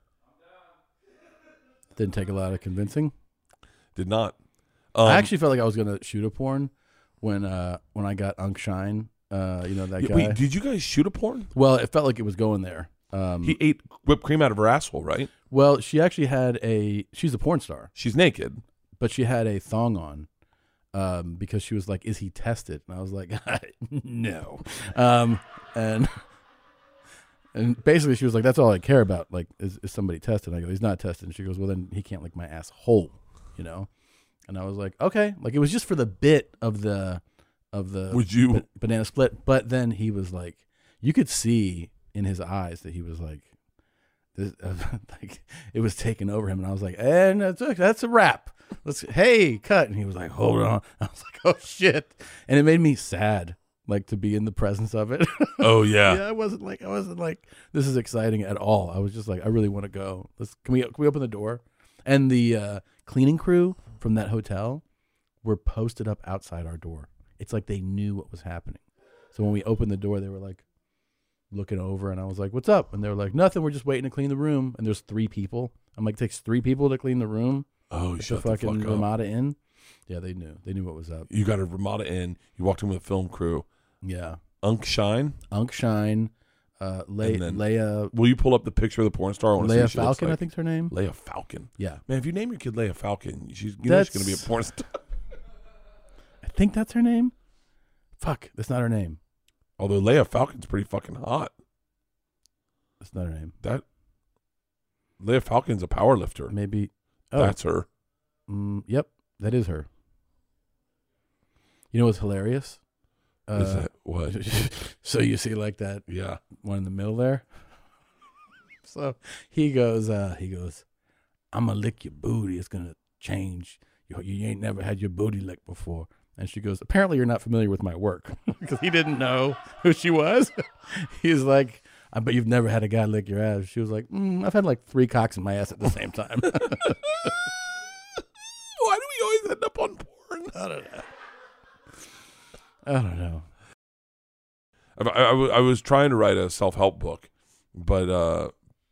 Didn't take a lot of convincing. Did not. I actually felt like I was going to shoot a porn when I got Unk Shine. That guy. Wait, did you guys shoot a porn? Well, it felt like it was going there. He ate whipped cream out of her asshole, right? Well, she actually had she's a porn star, She's naked. but she had a thong on because she was like, "Is he tested?" And I was like, "No." And basically she was like, "That's all I care about. Like, is somebody tested?" And I go, "He's not tested." And she goes, "Well, then he can't lick my asshole, you know?" And I was like, "Okay." Like, it was just for the bit of the Would you banana split. But then he was like, you could see in his eyes that he was like, this, like it was taking over him. And I was like, and that's a wrap. Hey, cut. And he was like, hold on. I was like, oh shit. And it made me sad, like, to be in the presence of it. Oh yeah. Yeah, I wasn't like this is exciting at all. I was just like, I really want to go. Can we open the door? And the cleaning crew from that hotel were posted up outside our door. It's like they knew what was happening. So when we opened the door, they were like looking over, and I was like, "What's up?" And they were like, "Nothing. We're just waiting to clean the room." And there's 3 people. I'm like, "It takes 3 people to clean the room." Oh, shut the fucking fuck up. Ramada Inn. Yeah, they knew. They knew what was up. You got a Ramada Inn. You walked in with a film crew. Yeah. Unk Shine. Unk Shine. Leia. Will you pull up the picture of the porn star? I wanna see Leia what she looks Falcon, like. I think's her name. Leia Falcon. Yeah. Man, if you name your kid Leia Falcon, she's going to be a porn star. I think that's her name. Fuck, that's not her name. Although Leia Falcon's pretty fucking hot. That's not her name. That Leia Falcon's a power lifter. Maybe. Oh, That's her. Yep, that is her. You know what's hilarious? Is that what? So you see like that Yeah. one in the middle there? So he goes, I'm going to lick your booty. It's going to change. You ain't never had your booty licked before. And she goes, apparently you're not familiar with my work. Because he didn't know who she was. He's like, I bet you've never had a guy lick your ass. She was like, I've had like 3 cocks in my ass at the same time. Why do we always end up on porn? I don't know. I was trying to write a self-help book, but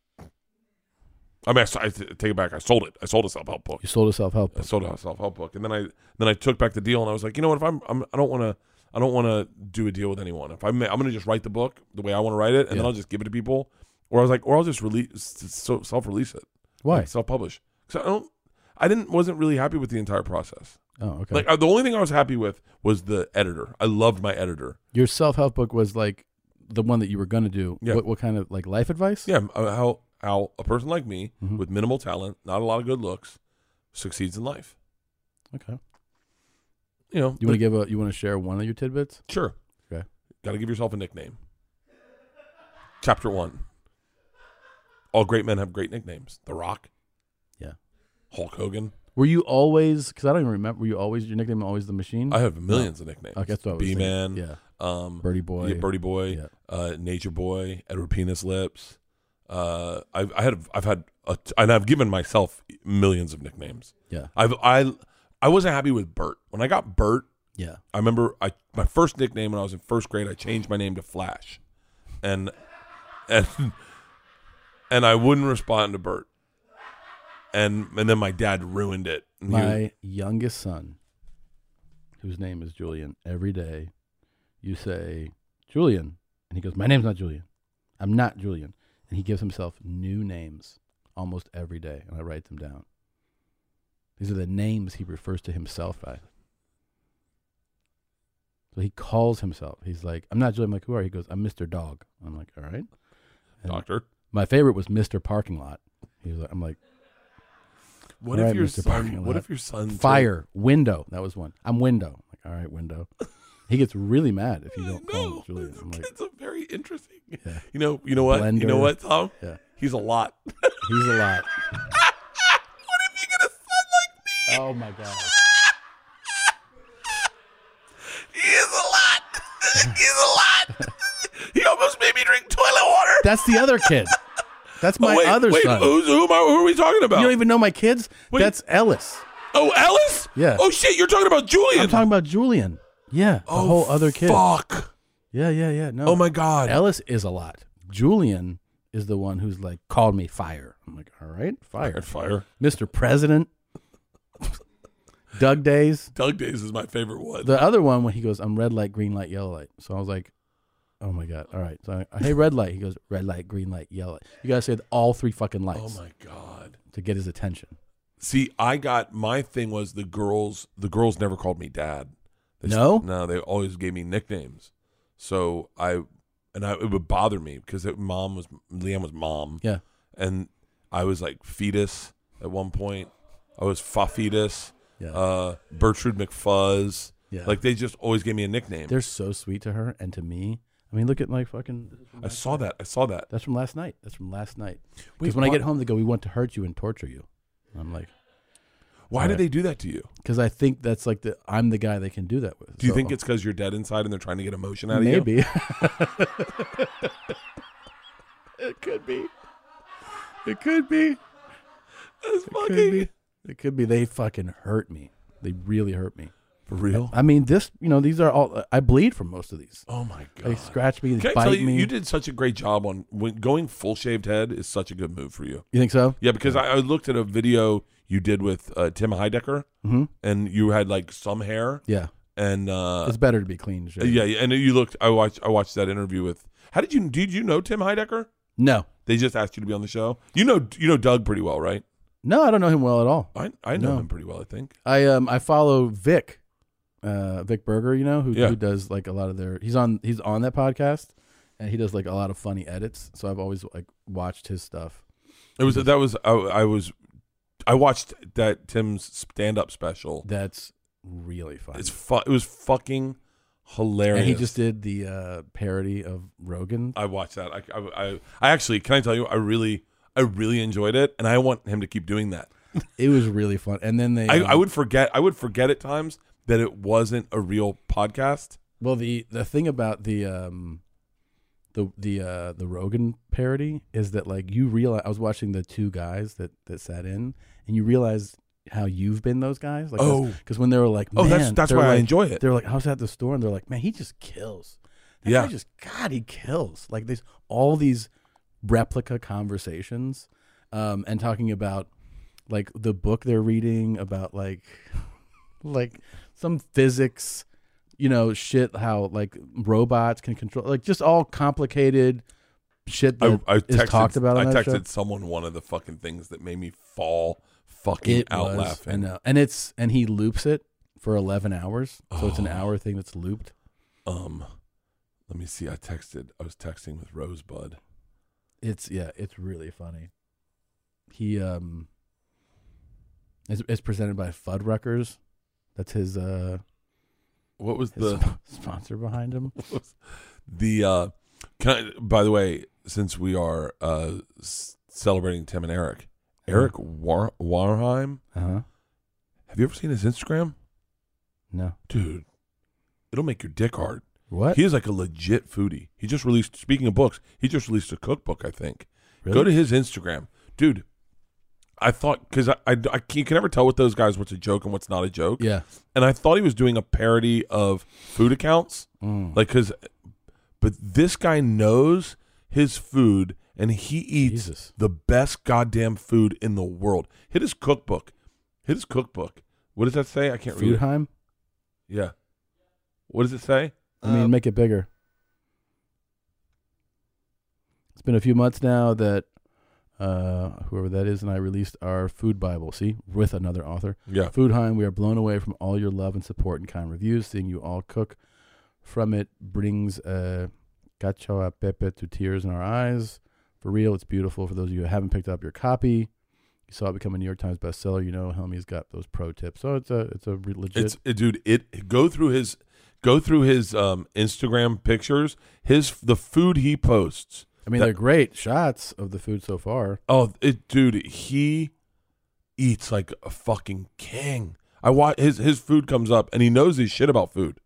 I take it back. I sold it. I sold a self-help book. You sold a self-help I sold a self-help book, and then I took back the deal, and I was like, you know what? If I don't want to do a deal with anyone. If I'm going to just write the book the way I want to write it, and then I'll just give it to people, or I'll just self-release it. Why? Like self-publish. Because wasn't really happy with the entire process. Oh, okay. Like the only thing I was happy with was the editor. I loved my editor. Your self-help book was like the one that you were going to do. Yeah. What kind of like life advice? Yeah, how a person like me with minimal talent, not a lot of good looks, succeeds in life. Okay. You know, You want to share one of your tidbits? Sure. Okay. Got to give yourself a nickname. Chapter 1. All great men have great nicknames. The Rock. Yeah. Hulk Hogan. Were you always? Because I don't even remember. Were you always your nickname? Always the Machine? I have millions of nicknames. Okay, that's what I was B-Man. thinking. Yeah. Birdie Boy. Yeah, Birdie Boy. Yeah. Nature Boy. Edward Penis Lips. I've given myself millions of nicknames. Yeah. I wasn't happy with Bert. When I got Bert, Yeah. I remember my first nickname when I was in first grade, I changed my name to Flash. And I wouldn't respond to Bert. And then my dad ruined it. And My youngest son, whose name is Julian, every day you say, Julian. And he goes, my name's not Julian. I'm not Julian. And he gives himself new names almost every day. And I write them down. These are the names he refers to himself by. So he calls himself. He's like, I'm not Julian. I'm like, who are you? He goes, I'm Mr. Dog. I'm like, all right. And Doctor. my favorite was Mr. Parking Lot. He was like, I'm like, What all if right, your Mr. son? Parking What Lot. if your son? Fire, window. That was one. I'm Window. I'm like, all right, Window. He gets really mad if you don't call him Julian. I'm like, It's a very interesting. Yeah. You know what? You know Blender. what, Tom? Yeah. He's a lot. he's a lot. What if you get a son like me? Oh my god. He is a lot. He's a lot. He almost made me drink toilet water. That's the other kid. That's my other son. Who are we talking about? You don't even know my kids? Wait. That's Ellis. Oh, Ellis? Yeah. Oh shit, you're talking about Julian. I'm talking about Julian. Yeah, the whole other kid. Fuck. Yeah. No. Oh my god. Ellis is a lot. Julian is the one who's like called me fire. I'm like, all right, fire. Fire. Mr. President. Doug Days. Doug Days is my favorite one. The other one when he goes, I'm red light, green light, yellow light. So I was like, oh my god. All right. So hey, red light. He goes, red light, green light, yellow light. You gotta say all 3 fucking lights. Oh my god. To get his attention. See, my thing was the girls never called me dad. No? No, they always gave me nicknames. So it would bother me because Leanne was mom. Yeah. And I was like fetus at one point. I was Fa Fetus. Yeah. Gertrude McFuzz. Yeah. Like they just always gave me a nickname. They're so sweet to her and to me. I mean, look at like fucking. I saw that. That's from last night. Wait, Because when I get home, they go, we want to hurt you and torture you. And I'm like, why did they do that to you? because I think that's like I'm the guy they can do that with. Do you So, think it's because you're dead inside and they're trying to get emotion out of you? maybe? It could be. It could be. That's It fucking could be. It could be. They fucking hurt me. They really hurt me. for real. I mean, these are all. I bleed from most of these. Oh my god. They scratch me. They Can I bite tell you, me. you did such a great job on going full shaved head is such a good move for you. You think so? Yeah, because I looked at a video you did with Tim Heidecker, and you had like some hair, Yeah. and It's better to be clean. Shaved. yeah, and you looked. I watched that interview with. Did you know Tim Heidecker? No. They just asked you to be on the show. You know Doug pretty well, right? No, I don't know him well at all. I know No. him pretty well. I think. I follow Vic Berger, who Yeah. does like a lot of their. He's on that podcast, and he does like a lot of funny edits. So I've always like watched his stuff. I watched that Tim's stand-up special. That's really funny. It was fucking hilarious. And he just did the parody of Rogan. I watched that. I actually, can I tell you, I really enjoyed it, and I want him to keep doing that. It was really fun. And then they, I would forget at times that it wasn't a real podcast. Well, the thing about the Rogan parody is that like you realize I was watching the two guys that sat in, and you realize how you've been those guys. Like, because when they were like, man, that's why I enjoy it. They're like, I was at the store and they're like, man, he just kills. That Yeah. guy God, he kills. Like there's all these replica conversations, and talking about like the book they're reading about like some physics, shit, how like robots can control, like just all complicated shit that is talked about on I that texted show. someone one of the fucking things that made me fall fucking out laughing. And he loops it for 11 hours, so it's an hour thing that's looped. Let me see. I was texting with Rosebud. It's really funny. He is presented by Fuddruckers. That's his What was his the sponsor behind him. the by the way, since we are celebrating Tim and Eric Warheim, Uh-huh. have you ever seen his Instagram? No. Dude, it'll make your dick hard. What? He is like a legit foodie. He just released, speaking of books, he just released a cookbook, I think. Really? Go to his Instagram. Dude, I thought, because you can never tell with those guys what's a joke and what's not a joke. Yeah. And I thought he was doing a parody of food accounts. Like, but this guy knows his food and he eats Jesus. the best goddamn food in the world. Hit his cookbook. What does that say? I can't read it. Foodheim? Yeah. What does it say? I mean, make it bigger. It's been a few months now that whoever that is and I released our food Bible. See, with another author. Yeah. Foodheim, we are blown away from all your love and support and kind reviews. Seeing you all cook from it brings cacio e pepe to tears in our eyes. For real, it's beautiful. For those of you who haven't picked up your copy, you saw it become a New York Times bestseller. You know, Helmy's got those pro tips. So it's a legit. Go through his Instagram pictures. The food he posts. I mean, they're great shots of the food so far. Oh, dude, he eats like a fucking king. I watch his food comes up, and he knows his shit about food.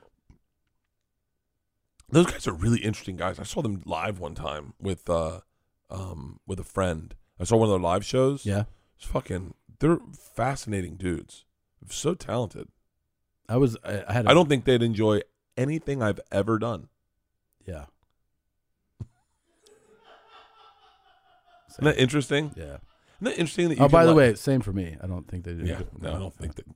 Those guys are really interesting guys. I saw them live one time with a friend. I saw one of their live shows. Yeah. They're fascinating dudes. So talented. I don't think they'd enjoy anything I've ever done. Yeah. Isn't that interesting? Yeah. Isn't that interesting that you Oh, by can the let- way, same for me. I don't think they do. Yeah, no, I don't think that.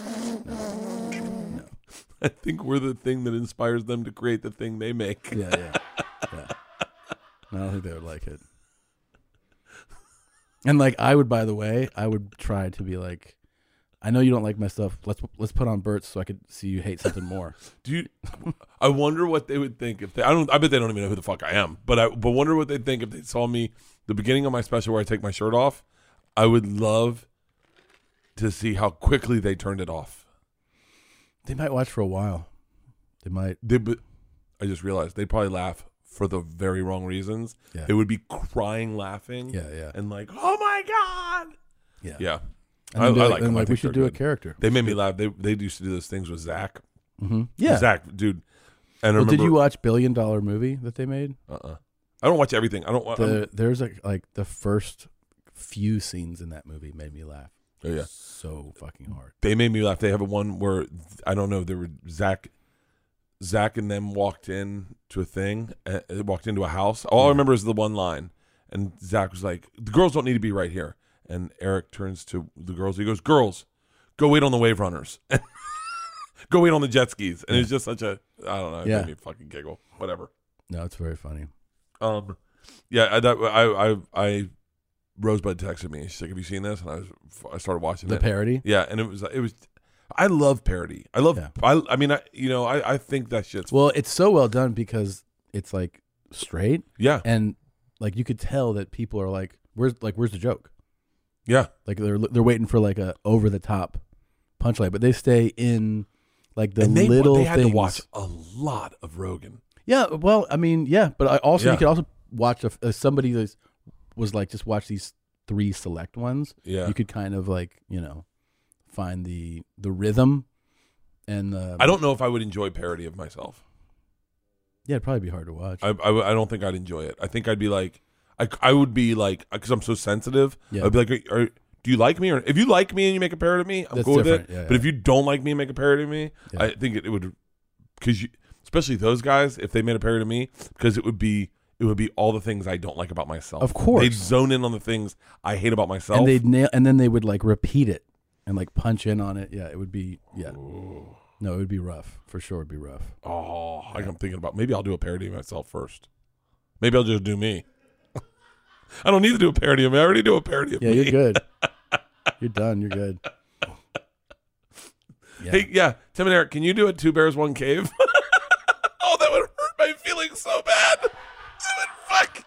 No. I think we're the thing that inspires them to create the thing they make. Yeah. No, I don't think they would like it. And like I would try to be like, I know you don't like my stuff. Let's put on Burt's so I could see you hate something more. I wonder what they would think if they. I bet they don't even know who the fuck I am. But wonder what they'd think if they saw me the beginning of my special where I take my shirt off. I would love to see how quickly they turned it off. They might watch for a while. They might. I just realized they'd probably laugh for the very wrong reasons. Yeah. They would be crying, laughing. Yeah. And like, oh my god. Yeah. Yeah. And I then like them. I we think should they're do a good. character. They made me laugh. They used to do those things with Zach. Mm-hmm. Yeah. Zach, dude. And I Well, did remember, you watch $1 Billion Movie that they made? I don't watch everything. I don't. There's like the first few scenes in that movie made me laugh. Oh yeah, so fucking hard. They made me laugh. They have one where I don't know. There were Zach and them walked in to a thing. Walked into a house. All I remember is the one line, and Zach was like, "The girls don't need to be right here." And Eric turns to the girls. He goes, "Girls, go wait on the wave runners. Go wait on the jet skis." And it's just such a, I don't know. It made me fucking giggle. Whatever. No, it's very funny. Yeah. I Rosebud texted me. She's like, "Have you seen this?" And I started watching the parody. Yeah, and it was. I love parody. I love. Yeah. I think that shit's. Well, it's so well done because it's like straight. Yeah. And like you could tell that people are like, where's the joke? Yeah. Like they're waiting for like a over the top punchline, but they stay in like the little they had things. to watch a lot of Rogan. Yeah. Well, I mean, yeah, but you could also watch somebody that was like, just watch these 3 select ones. Yeah. You could kind of like, find the rhythm And I don't know if I would enjoy parody of myself. Yeah, it'd probably be hard to watch. I don't think I'd enjoy it. I think I'd be like, I would be like, because I'm so sensitive. Yeah. I'd be like, do you like me? Or if you like me and you make a parody of me, I'm That's cool with it. different. Yeah, but if you don't like me and make a parody of me, I think it would, because especially those guys, if they made a parody of me, because it would be all the things I don't like about myself. Of course. They'd zone in on the things I hate about myself. And they'd and then they would like repeat it and like punch in on it. Yeah, it would be, Ooh. No, it would be rough. For sure it'd be rough. Oh, yeah. I'm thinking about, maybe I'll do a parody of myself first. Maybe I'll just do me. I don't need to do a parody of me. I already do a parody of me. Yeah, you're good. You're done. You're good. Yeah. Hey, Tim and Eric, can you do a 2 Bears, 1 Cave? Oh, that would hurt my feelings so bad. That would fuck.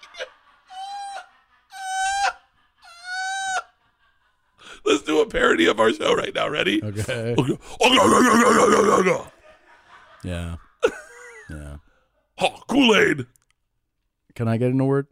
Let's do a parody of our show right now. Ready? Okay. Yeah. Yeah. Oh, Kool-Aid. Can I get an award?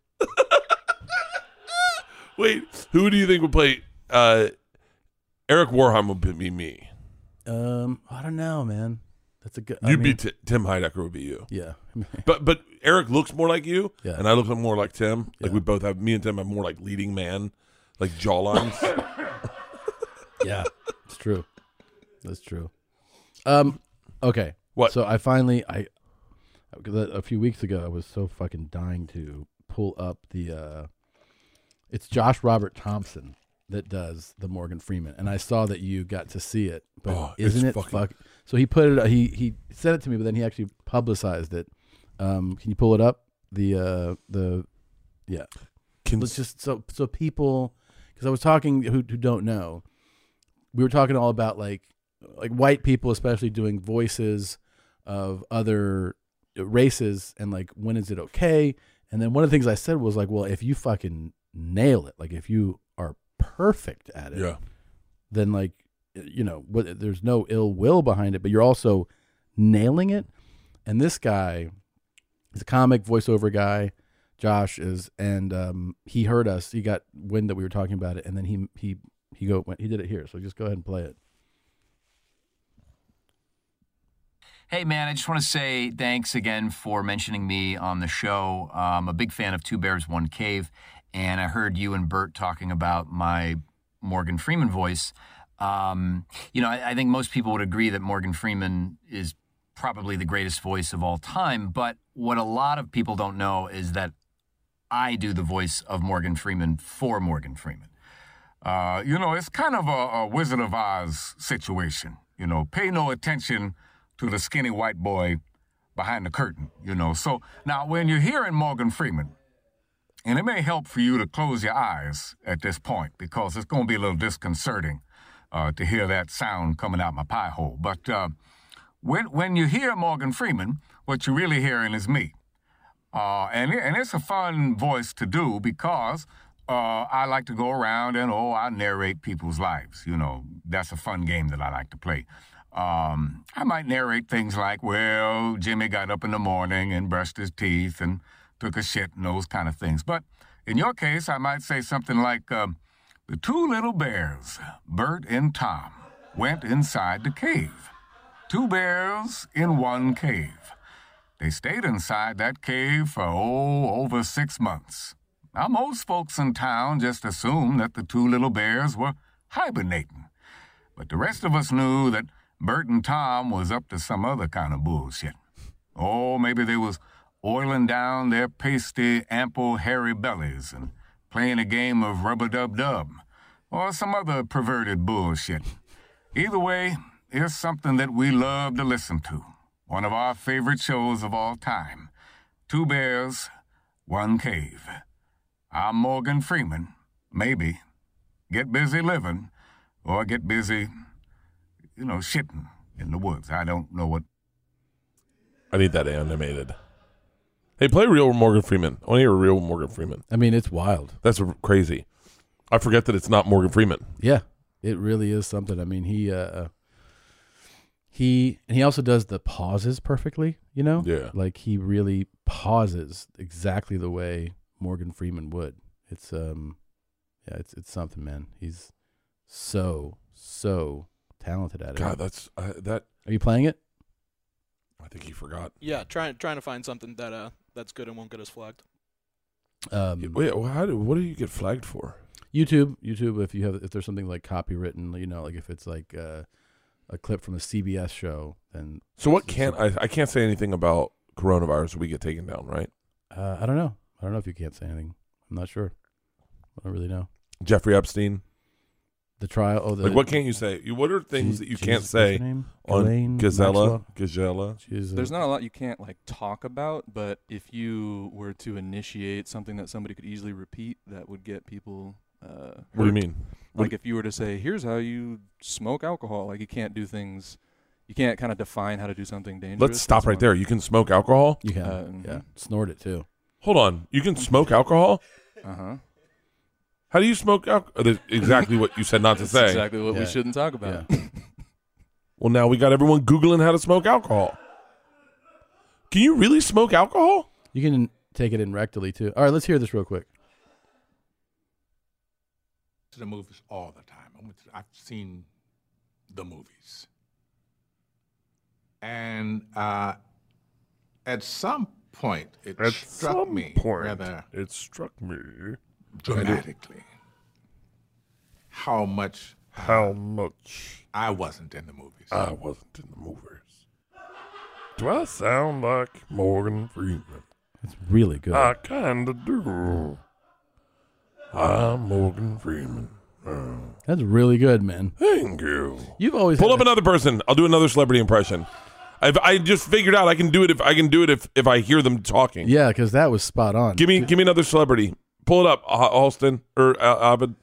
Wait, who do you think would play? Eric Warheim would be me. I don't know, man. That's a good. You'd be Tim Heidecker would be you. Yeah. But Eric looks more like you, yeah. and I look more like Tim. Like yeah. we both have. Me and Tim have more like leading man, like jawlines. Yeah, it's true. That's true. Okay. What? So I a few weeks ago, I was so fucking dying to pull up the. It's Josh Robert Thompson that does the Morgan Freeman, and I saw that you got to see it. But isn't it fucking? So he put it. He sent it to me, but then he actually publicized it. Can you pull it up? Yeah. Let's just so people, because I was talking who don't know. We were talking all about like white people, especially doing voices of other races, and like when is it okay? And then one of the things I said was like, well, if you fucking nail it, like if you are perfect at it, then like there's no ill will behind it, but you're also nailing it. And this guy is a comic voiceover guy. Josh is, and he heard us. He got wind that we were talking about it, and then he did it here. So just go ahead and play it. Hey, man, I just want to say thanks again for mentioning me on the show. I'm a big fan of 2 Bears, 1 Cave, and I heard you and Bert talking about my Morgan Freeman voice. I think most people would agree that Morgan Freeman is probably the greatest voice of all time, but what a lot of people don't know is that I do the voice of Morgan Freeman for Morgan Freeman. It's kind of a Wizard of Oz situation. Pay no attention to the skinny white boy behind the curtain, So now when you're hearing Morgan Freeman, and it may help for you to close your eyes at this point because it's going to be a little disconcerting to hear that sound coming out my pie hole. But when you hear Morgan Freeman, what you're really hearing is me. And it's a fun voice to do because I like to go around and, I narrate people's lives. That's a fun game that I like to play. I might narrate things like, well, Jimmy got up in the morning and brushed his teeth and took a shit and those kind of things. But in your case, I might say something like, the 2 little bears, Bert and Tom, went inside the cave. 2 bears in 1 cave. They stayed inside that cave for, over 6 months. Now, most folks in town just assumed that the 2 little bears were hibernating. But the rest of us knew that Bert and Tom was up to some other kind of bullshit. Maybe they was oiling down their pasty, ample, hairy bellies and playing a game of rub-a-dub-dub, or some other perverted bullshit. Either way, it's something that we love to listen to. One of our favorite shows of all time. 2 Bears, 1 Cave. I'm Morgan Freeman. Maybe. Get busy living, or get busy, shitting in the woods. I don't know what. I need that animated. Hey, play real Morgan Freeman. I want to hear a real Morgan Freeman. I mean, it's wild. That's crazy. I forget that it's not Morgan Freeman. Yeah, it really is something. I mean, he also does the pauses perfectly. Yeah. Like he really pauses exactly the way Morgan Freeman would. It's it's something, man. He's so talented at it. God, that's that. Are you playing it? I think he forgot. Yeah, trying to find something that that's good and won't get us flagged. Wait, what do you get flagged for? YouTube. If there's something like copywritten, like if it's like a clip from a CBS show, then. So what can't I can't say anything about coronavirus? We get taken down, right? I don't know. I don't know if you can't say anything. I'm not sure. I don't really know. Jeffrey Epstein. The trial. Oh, Like, what can't you say? What are things that you can't say on Ghislaine Gazella? Maxwell? There's not a lot you can't like talk about, but if you were to initiate something that somebody could easily repeat, that would get people. What do you mean? Like if you were to say, "Here's how you smoke alcohol," like you can't do things. You can't kind of define how to do something dangerous. Let's stop right there. You can smoke alcohol? You can. Yeah. Snort it too. Hold on. You can smoke alcohol? Uh-huh. How do you smoke alcohol? That's exactly what you said not to say. Exactly what we shouldn't talk about. Yeah. Well, now we got everyone Googling how to smoke alcohol. Can you really smoke alcohol? You can take it in rectally too. All right, let's hear this real quick. To the movies all the time. I've seen the movies. And at some point, it struck me rather dramatically how much I wasn't in the movies. I wasn't in the movies. Do I sound like Morgan Freeman? It's really good. I kind of do. I'm Morgan Freeman. That's really good, man. Thank you. You've always pull up another person. I'll do another celebrity impression. I just figured out I can do it if I hear them talking. Yeah, because that was spot on. Give me another celebrity. Pull it up, Alston or Ovid.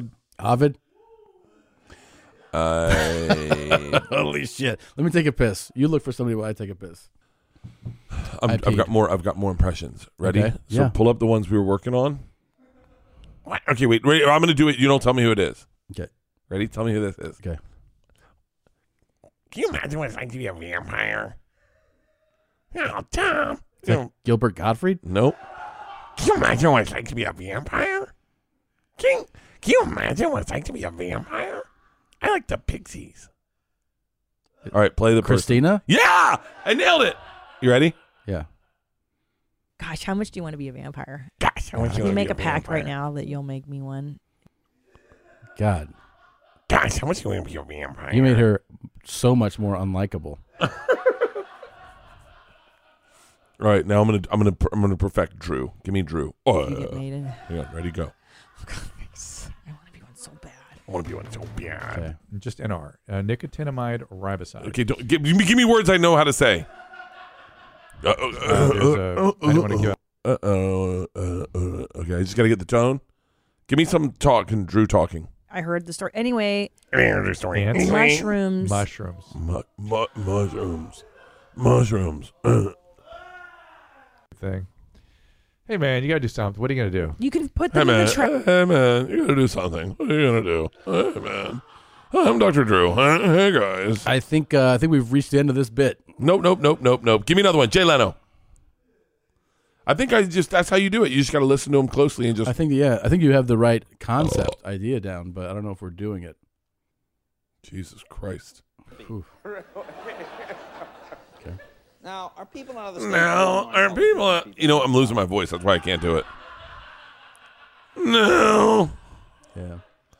Holy shit! Let me take a piss. You look for somebody while I take a piss. I've got more impressions. Ready? Okay. So Yeah. pull up the ones we were working on. Okay, wait. I'm going to do it. You don't tell me who it is. Okay. Ready? Tell me who this is. Okay. Can you imagine what it's like to be a vampire? Oh, Tom. Is that Gilbert Gottfried? Nope. Can you imagine what it's like to be a vampire? Can you imagine what it's like to be a vampire? I like the Pixies. All right, play the Christina? person. Yeah! I nailed it. You ready? Yeah. Gosh, how much do you want to be a vampire? Gosh, how much do you Can you want make to a be pact vampire? right now that you'll make me one? God. Gosh, how much do you want to be a vampire? You made her so much more unlikable. All right, now I'm gonna perfect Drew. Give me Drew. Oh, You get mated. Yeah, ready, go. I want to be one so bad. I want to be one so bad. Okay. Just NR. Nicotinamide riboside. Okay, give me words I know how to say. I don't want to give out. Okay, I just gotta get the tone. Give me some talking, Drew talking. I heard the story. Anyway, Ants? mushrooms. Mushrooms. Mushrooms. Thing. Hey man, you gotta do something. What are you gonna do? You can put Hey them in man, the trap. hey man, you gotta do something. What are you gonna do? Hey man, I'm Dr. Drew. Hey guys. I think we've reached the end of this bit. Nope. Give me another one. Jay Leno. I think that's how you do it. You just got to listen to him closely and just. I think you have the right concept idea down, but I don't know if we're doing it. Jesus Christ. Oof. Okay. Now, are people out of the You know, I'm losing my voice. That's why I can't do it. No. Yeah.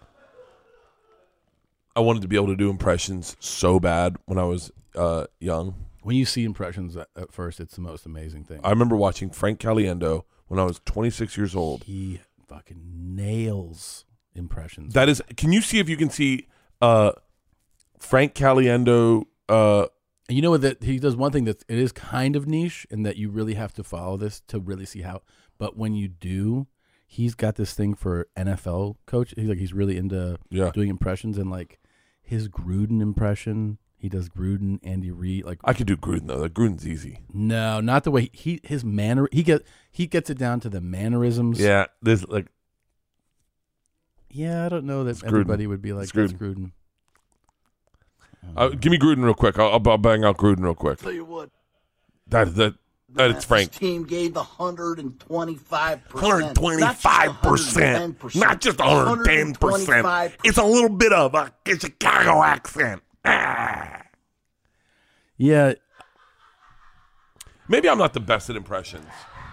I wanted to be able to do impressions so bad when I was young. When you see impressions at first, it's the most amazing thing. I remember watching Frank Caliendo when I was 26 years old. He fucking nails impressions. That is, can you see if you can see Frank Caliendo? You know that he does one thing that it is kind of niche, and that you really have to follow this to really see how. But when you do, he's got this thing for NFL coach. He's really into doing impressions, and like his Gruden impression. He does Gruden, Andy Reid. Like I could do Gruden though. Gruden's easy. No, not the way his manner. He gets it down to the mannerisms. Yeah, this like. Yeah, I don't know that everybody would be like that's Gruden. Give me Gruden real quick. I'll bang out Gruden real quick. Tell you what. That it's Frank. This team gave the 125%. 125%. Not just 110%. It's a little bit of a Chicago accent. Yeah. Maybe I'm not the best at impressions.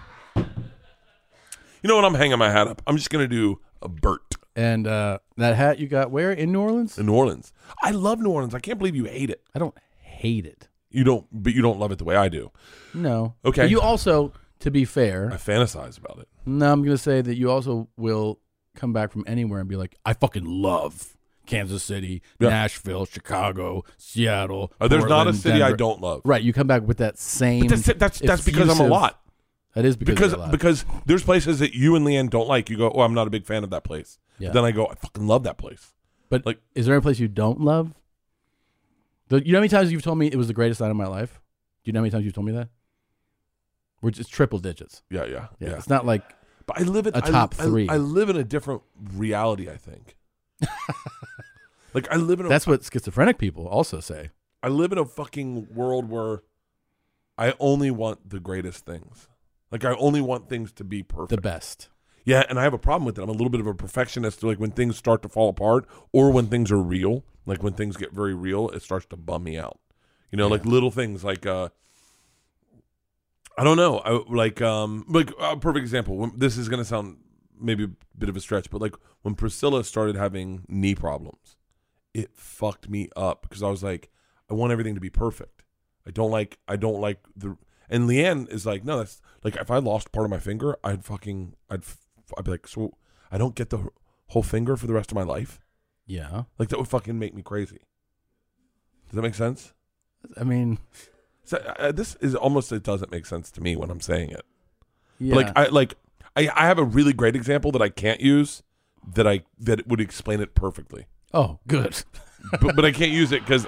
You know what? I'm hanging my hat up. I'm just going to do a Bert. And that hat you got where? In New Orleans? In New Orleans. I love New Orleans. I can't believe you hate it. I don't hate it. You don't, but you don't love it the way I do. No. Okay. But you also, to be fair, I fantasize about it. No, I'm going to say that you also will come back from anywhere and be like, I fucking love Kansas City, Nashville, Chicago, Seattle. There's not a Portland, city I Denver. don't love. Right. You come back with that same. But that's because I'm a lot. That is because you're a lot. Because there's places that you and Leanne don't like. You go, oh, I'm not a big fan of that place. Yeah. Then I go, I fucking love that place. But like, is there a place you don't love? You know how many times you've told me it was the greatest night of my life? Do you know how many times you've told me that? We're just triple digits. Yeah. It's not like. But I live in a top three. I live in a different reality, I think. Like I live in. That's what schizophrenic people also say. I live in a fucking world where I only want the greatest things. Like I only want things to be perfect, the best. Yeah, and I have a problem with it. I'm a little bit of a perfectionist. Like when things start to fall apart, or when things are real, like when things get very real, it starts to bum me out. You know, like little things, like I don't know, like a perfect example. This is gonna sound maybe a bit of a stretch, but like when Priscilla started having knee problems, it fucked me up because I was like, I want everything to be perfect. I don't like the. And Leanne is like, no, that's like if I lost part of my finger, I'd be like, so I don't get the whole finger for the rest of my life. Yeah, like that would fucking make me crazy. Does that make sense? I mean, so, this is almost, it doesn't make sense to me when I'm saying it. Yeah. But I have a really great example that I can't use that would explain it perfectly. Oh, good. but I can't use it because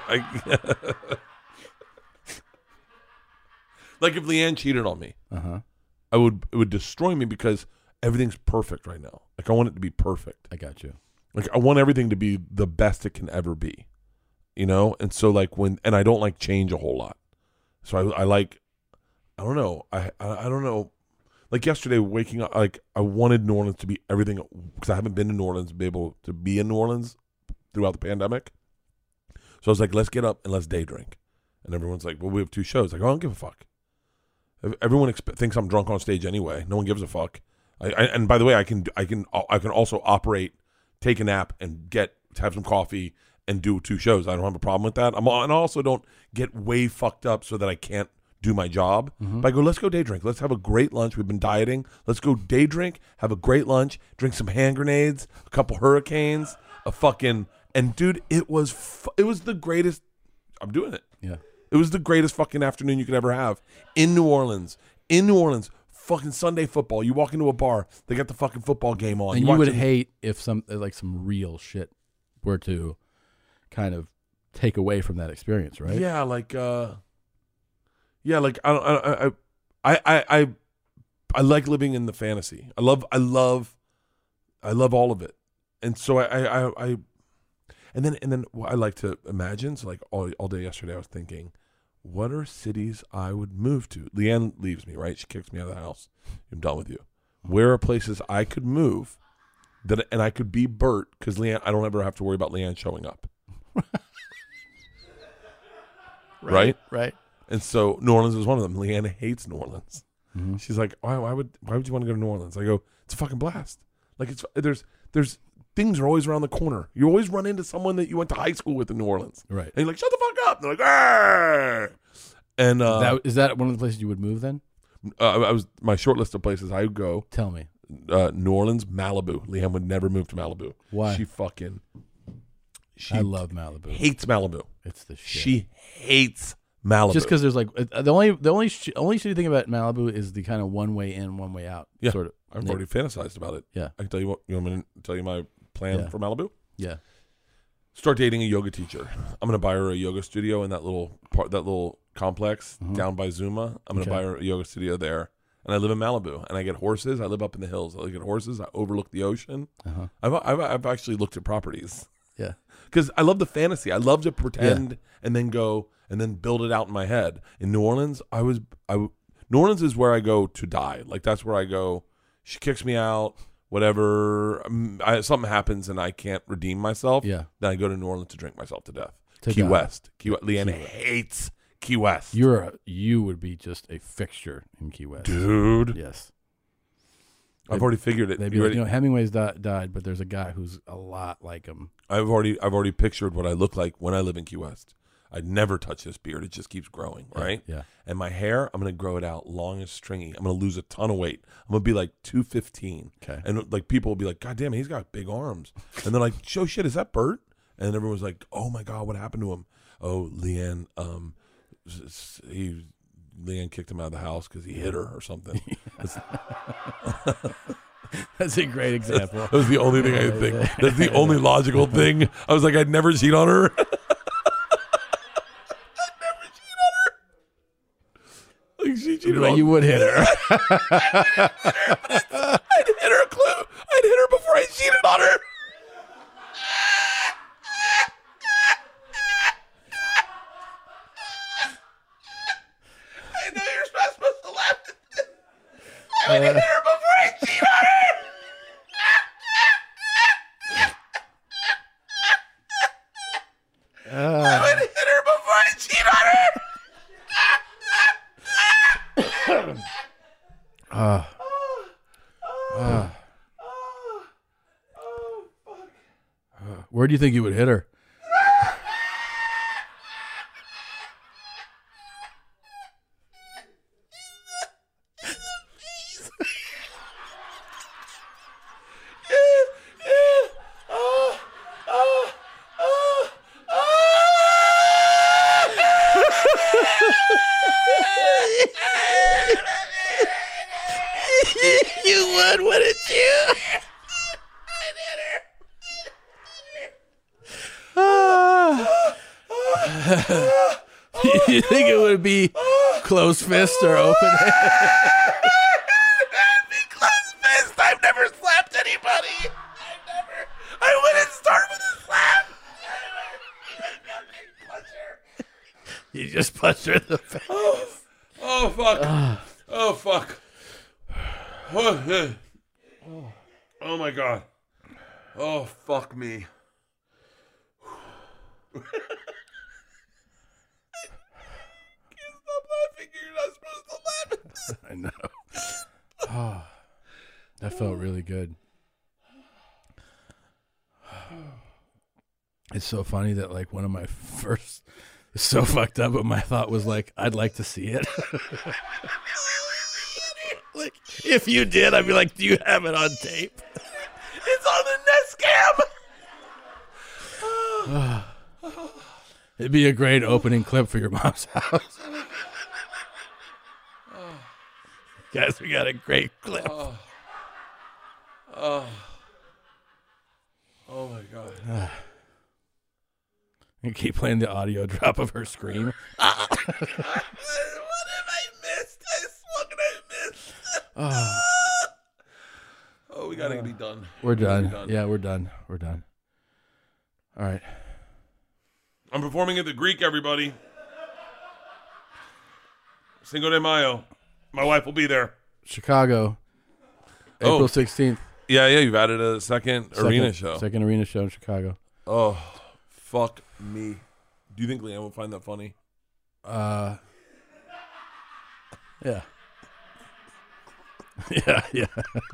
like if Leanne cheated on me, it would destroy me because everything's perfect right now. Like I want it to be perfect. I got you. Like I want everything to be the best it can ever be, you know. And so like I don't like change a whole lot. So I don't know. I don't know. Like yesterday, waking up, like I wanted New Orleans to be everything because I haven't been to New Orleans, be able to be in New Orleans throughout the pandemic. So I was like, let's get up and let's day drink. And everyone's like, well, we have 2 shows. Like, I don't give a fuck. Everyone thinks I'm drunk on stage anyway. No one gives a fuck. And by the way, I can also operate, take a nap, and have some coffee and do 2 shows. I don't have a problem with that. And I also don't get way fucked up so that I can't do my job. But I go, let's go day drink. Let's have a great lunch. We've been dieting. Let's go day drink, have a great lunch, drink some hand grenades, a couple hurricanes, and dude, it was the greatest. I'm doing it. Yeah. It was the greatest fucking afternoon you could ever have in New Orleans. In New Orleans, fucking Sunday football. You walk into a bar, they got the fucking football game on. And you would hate if some real shit were to kind of take away from that experience, right? Yeah, like I like living in the fantasy. I love all of it. And so I I like to imagine. So like all day yesterday, I was thinking, what are cities I would move to? Leanne leaves me, right? She kicks me out of the house. I'm done with you. Where are places I could move and I could be Bert because Leanne, I don't ever have to worry about Leanne showing up. Right. And so New Orleans is one of them. Leanne hates New Orleans. Mm-hmm. She's like, why would you want to go to New Orleans? I go, it's a fucking blast. Like there's things are always around the corner. You always run into someone that you went to high school with in New Orleans. Right. And you're like, shut the fuck up. And they're like, argh. And is that one of the places you would move then? I was my short list of places I would go. Tell me. New Orleans, Malibu. Leanne would never move to Malibu. Why? I love Malibu. Hates Malibu. It's the shit. She hates Malibu. Just because there's like the only shitty thing about Malibu is the kind of one way in, one way out. Yeah, sort of. I've already fantasized about it. Yeah, I can tell you what. You want me to tell you my plan for Malibu? Yeah. Start dating a yoga teacher. I'm gonna buy her a yoga studio in that little complex down by Zuma. I'm gonna buy her a yoga studio there. And I live in Malibu, and I get horses. I live up in the hills. I get horses. I overlook the ocean. I've actually looked at properties. Yeah, because I love the fantasy. I love to pretend and then go and then build it out in my head. In New Orleans, New Orleans is where I go to die. Like that's where I go. She kicks me out. Whatever. Something happens and I can't redeem myself. Yeah. Then I go to New Orleans to drink myself to death. Key West. Leanne hates Key West. You would be just a fixture in Key West, dude. Yes, I've already figured it. They'd be like, Hemingway's died, but there's a guy who's a lot like him. I've already pictured what I look like when I live in Key West. I'd never touch this beard; it just keeps growing, right? Yeah. And my hair, I'm gonna grow it out long and stringy. I'm gonna lose a ton of weight. I'm gonna be like 215. Okay. And like people will be like, "God damn, he's got big arms." And they're like, "Oh shit, is that Bert?" And everyone's like, "Oh my god, what happened to him?" Oh, Leanne, Leanne kicked him out of the house because he hit her or something. That's a great example. That was the only thing I could think. That's the only logical thing. I was like, I'd never cheat on her. Like she cheated on you would hit her. I'd hit her before I cheated on her. I know you're supposed to laugh. I would hit her before I cheat on her. I would hit her before I cheat on her. Where do you think you would hit her? You would, wouldn't you? You think it would be close fist or open hand? Close fist. I've never slapped anybody. I wouldn't start with a slap. You just punch her in the face. Oh fuck. Oh fuck. Oh my god. Oh fuck me. Can't stop laughing. You're not supposed to laugh. I know. Oh, that felt really good. It's so funny that like one of my first, it's so fucked up, but my thought was like, I'd like to see it. Like, if you did, I'd be like, do you have it on tape? It's on the Nest Cam. It'd be a great opening clip for your mom's house. Guys, we got a great clip. Oh my god. You keep playing the audio drop of her scream. What have I missed? I swung and I missed. Oh, we gotta be done. We're done. Yeah, we're done. We're done. All right. I'm performing at the Greek, everybody. Cinco de Mayo. My wife will be there. Chicago. April 16th. Yeah, you've added a second arena show. Second arena show in Chicago. Oh, fuck me. Do you think Leanne will find that funny? Yeah. Yeah.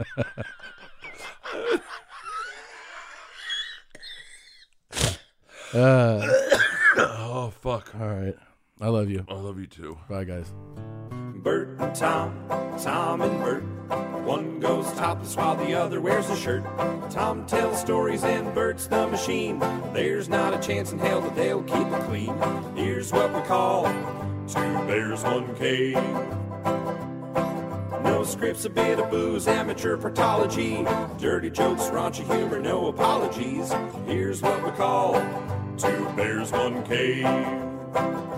Oh, fuck. All right. I love you. I love you too. Bye, guys. Bert and Tom, Tom and Bert. One goes topless while the other wears a shirt. Tom tells stories and Bert's the machine. There's not a chance in hell that they'll keep it clean. Here's what we call Two Bears, One Cave. No scripts, a bit of booze, amateur partology. Dirty jokes, raunchy humor, no apologies. Here's what we call Two Bears, One Cave.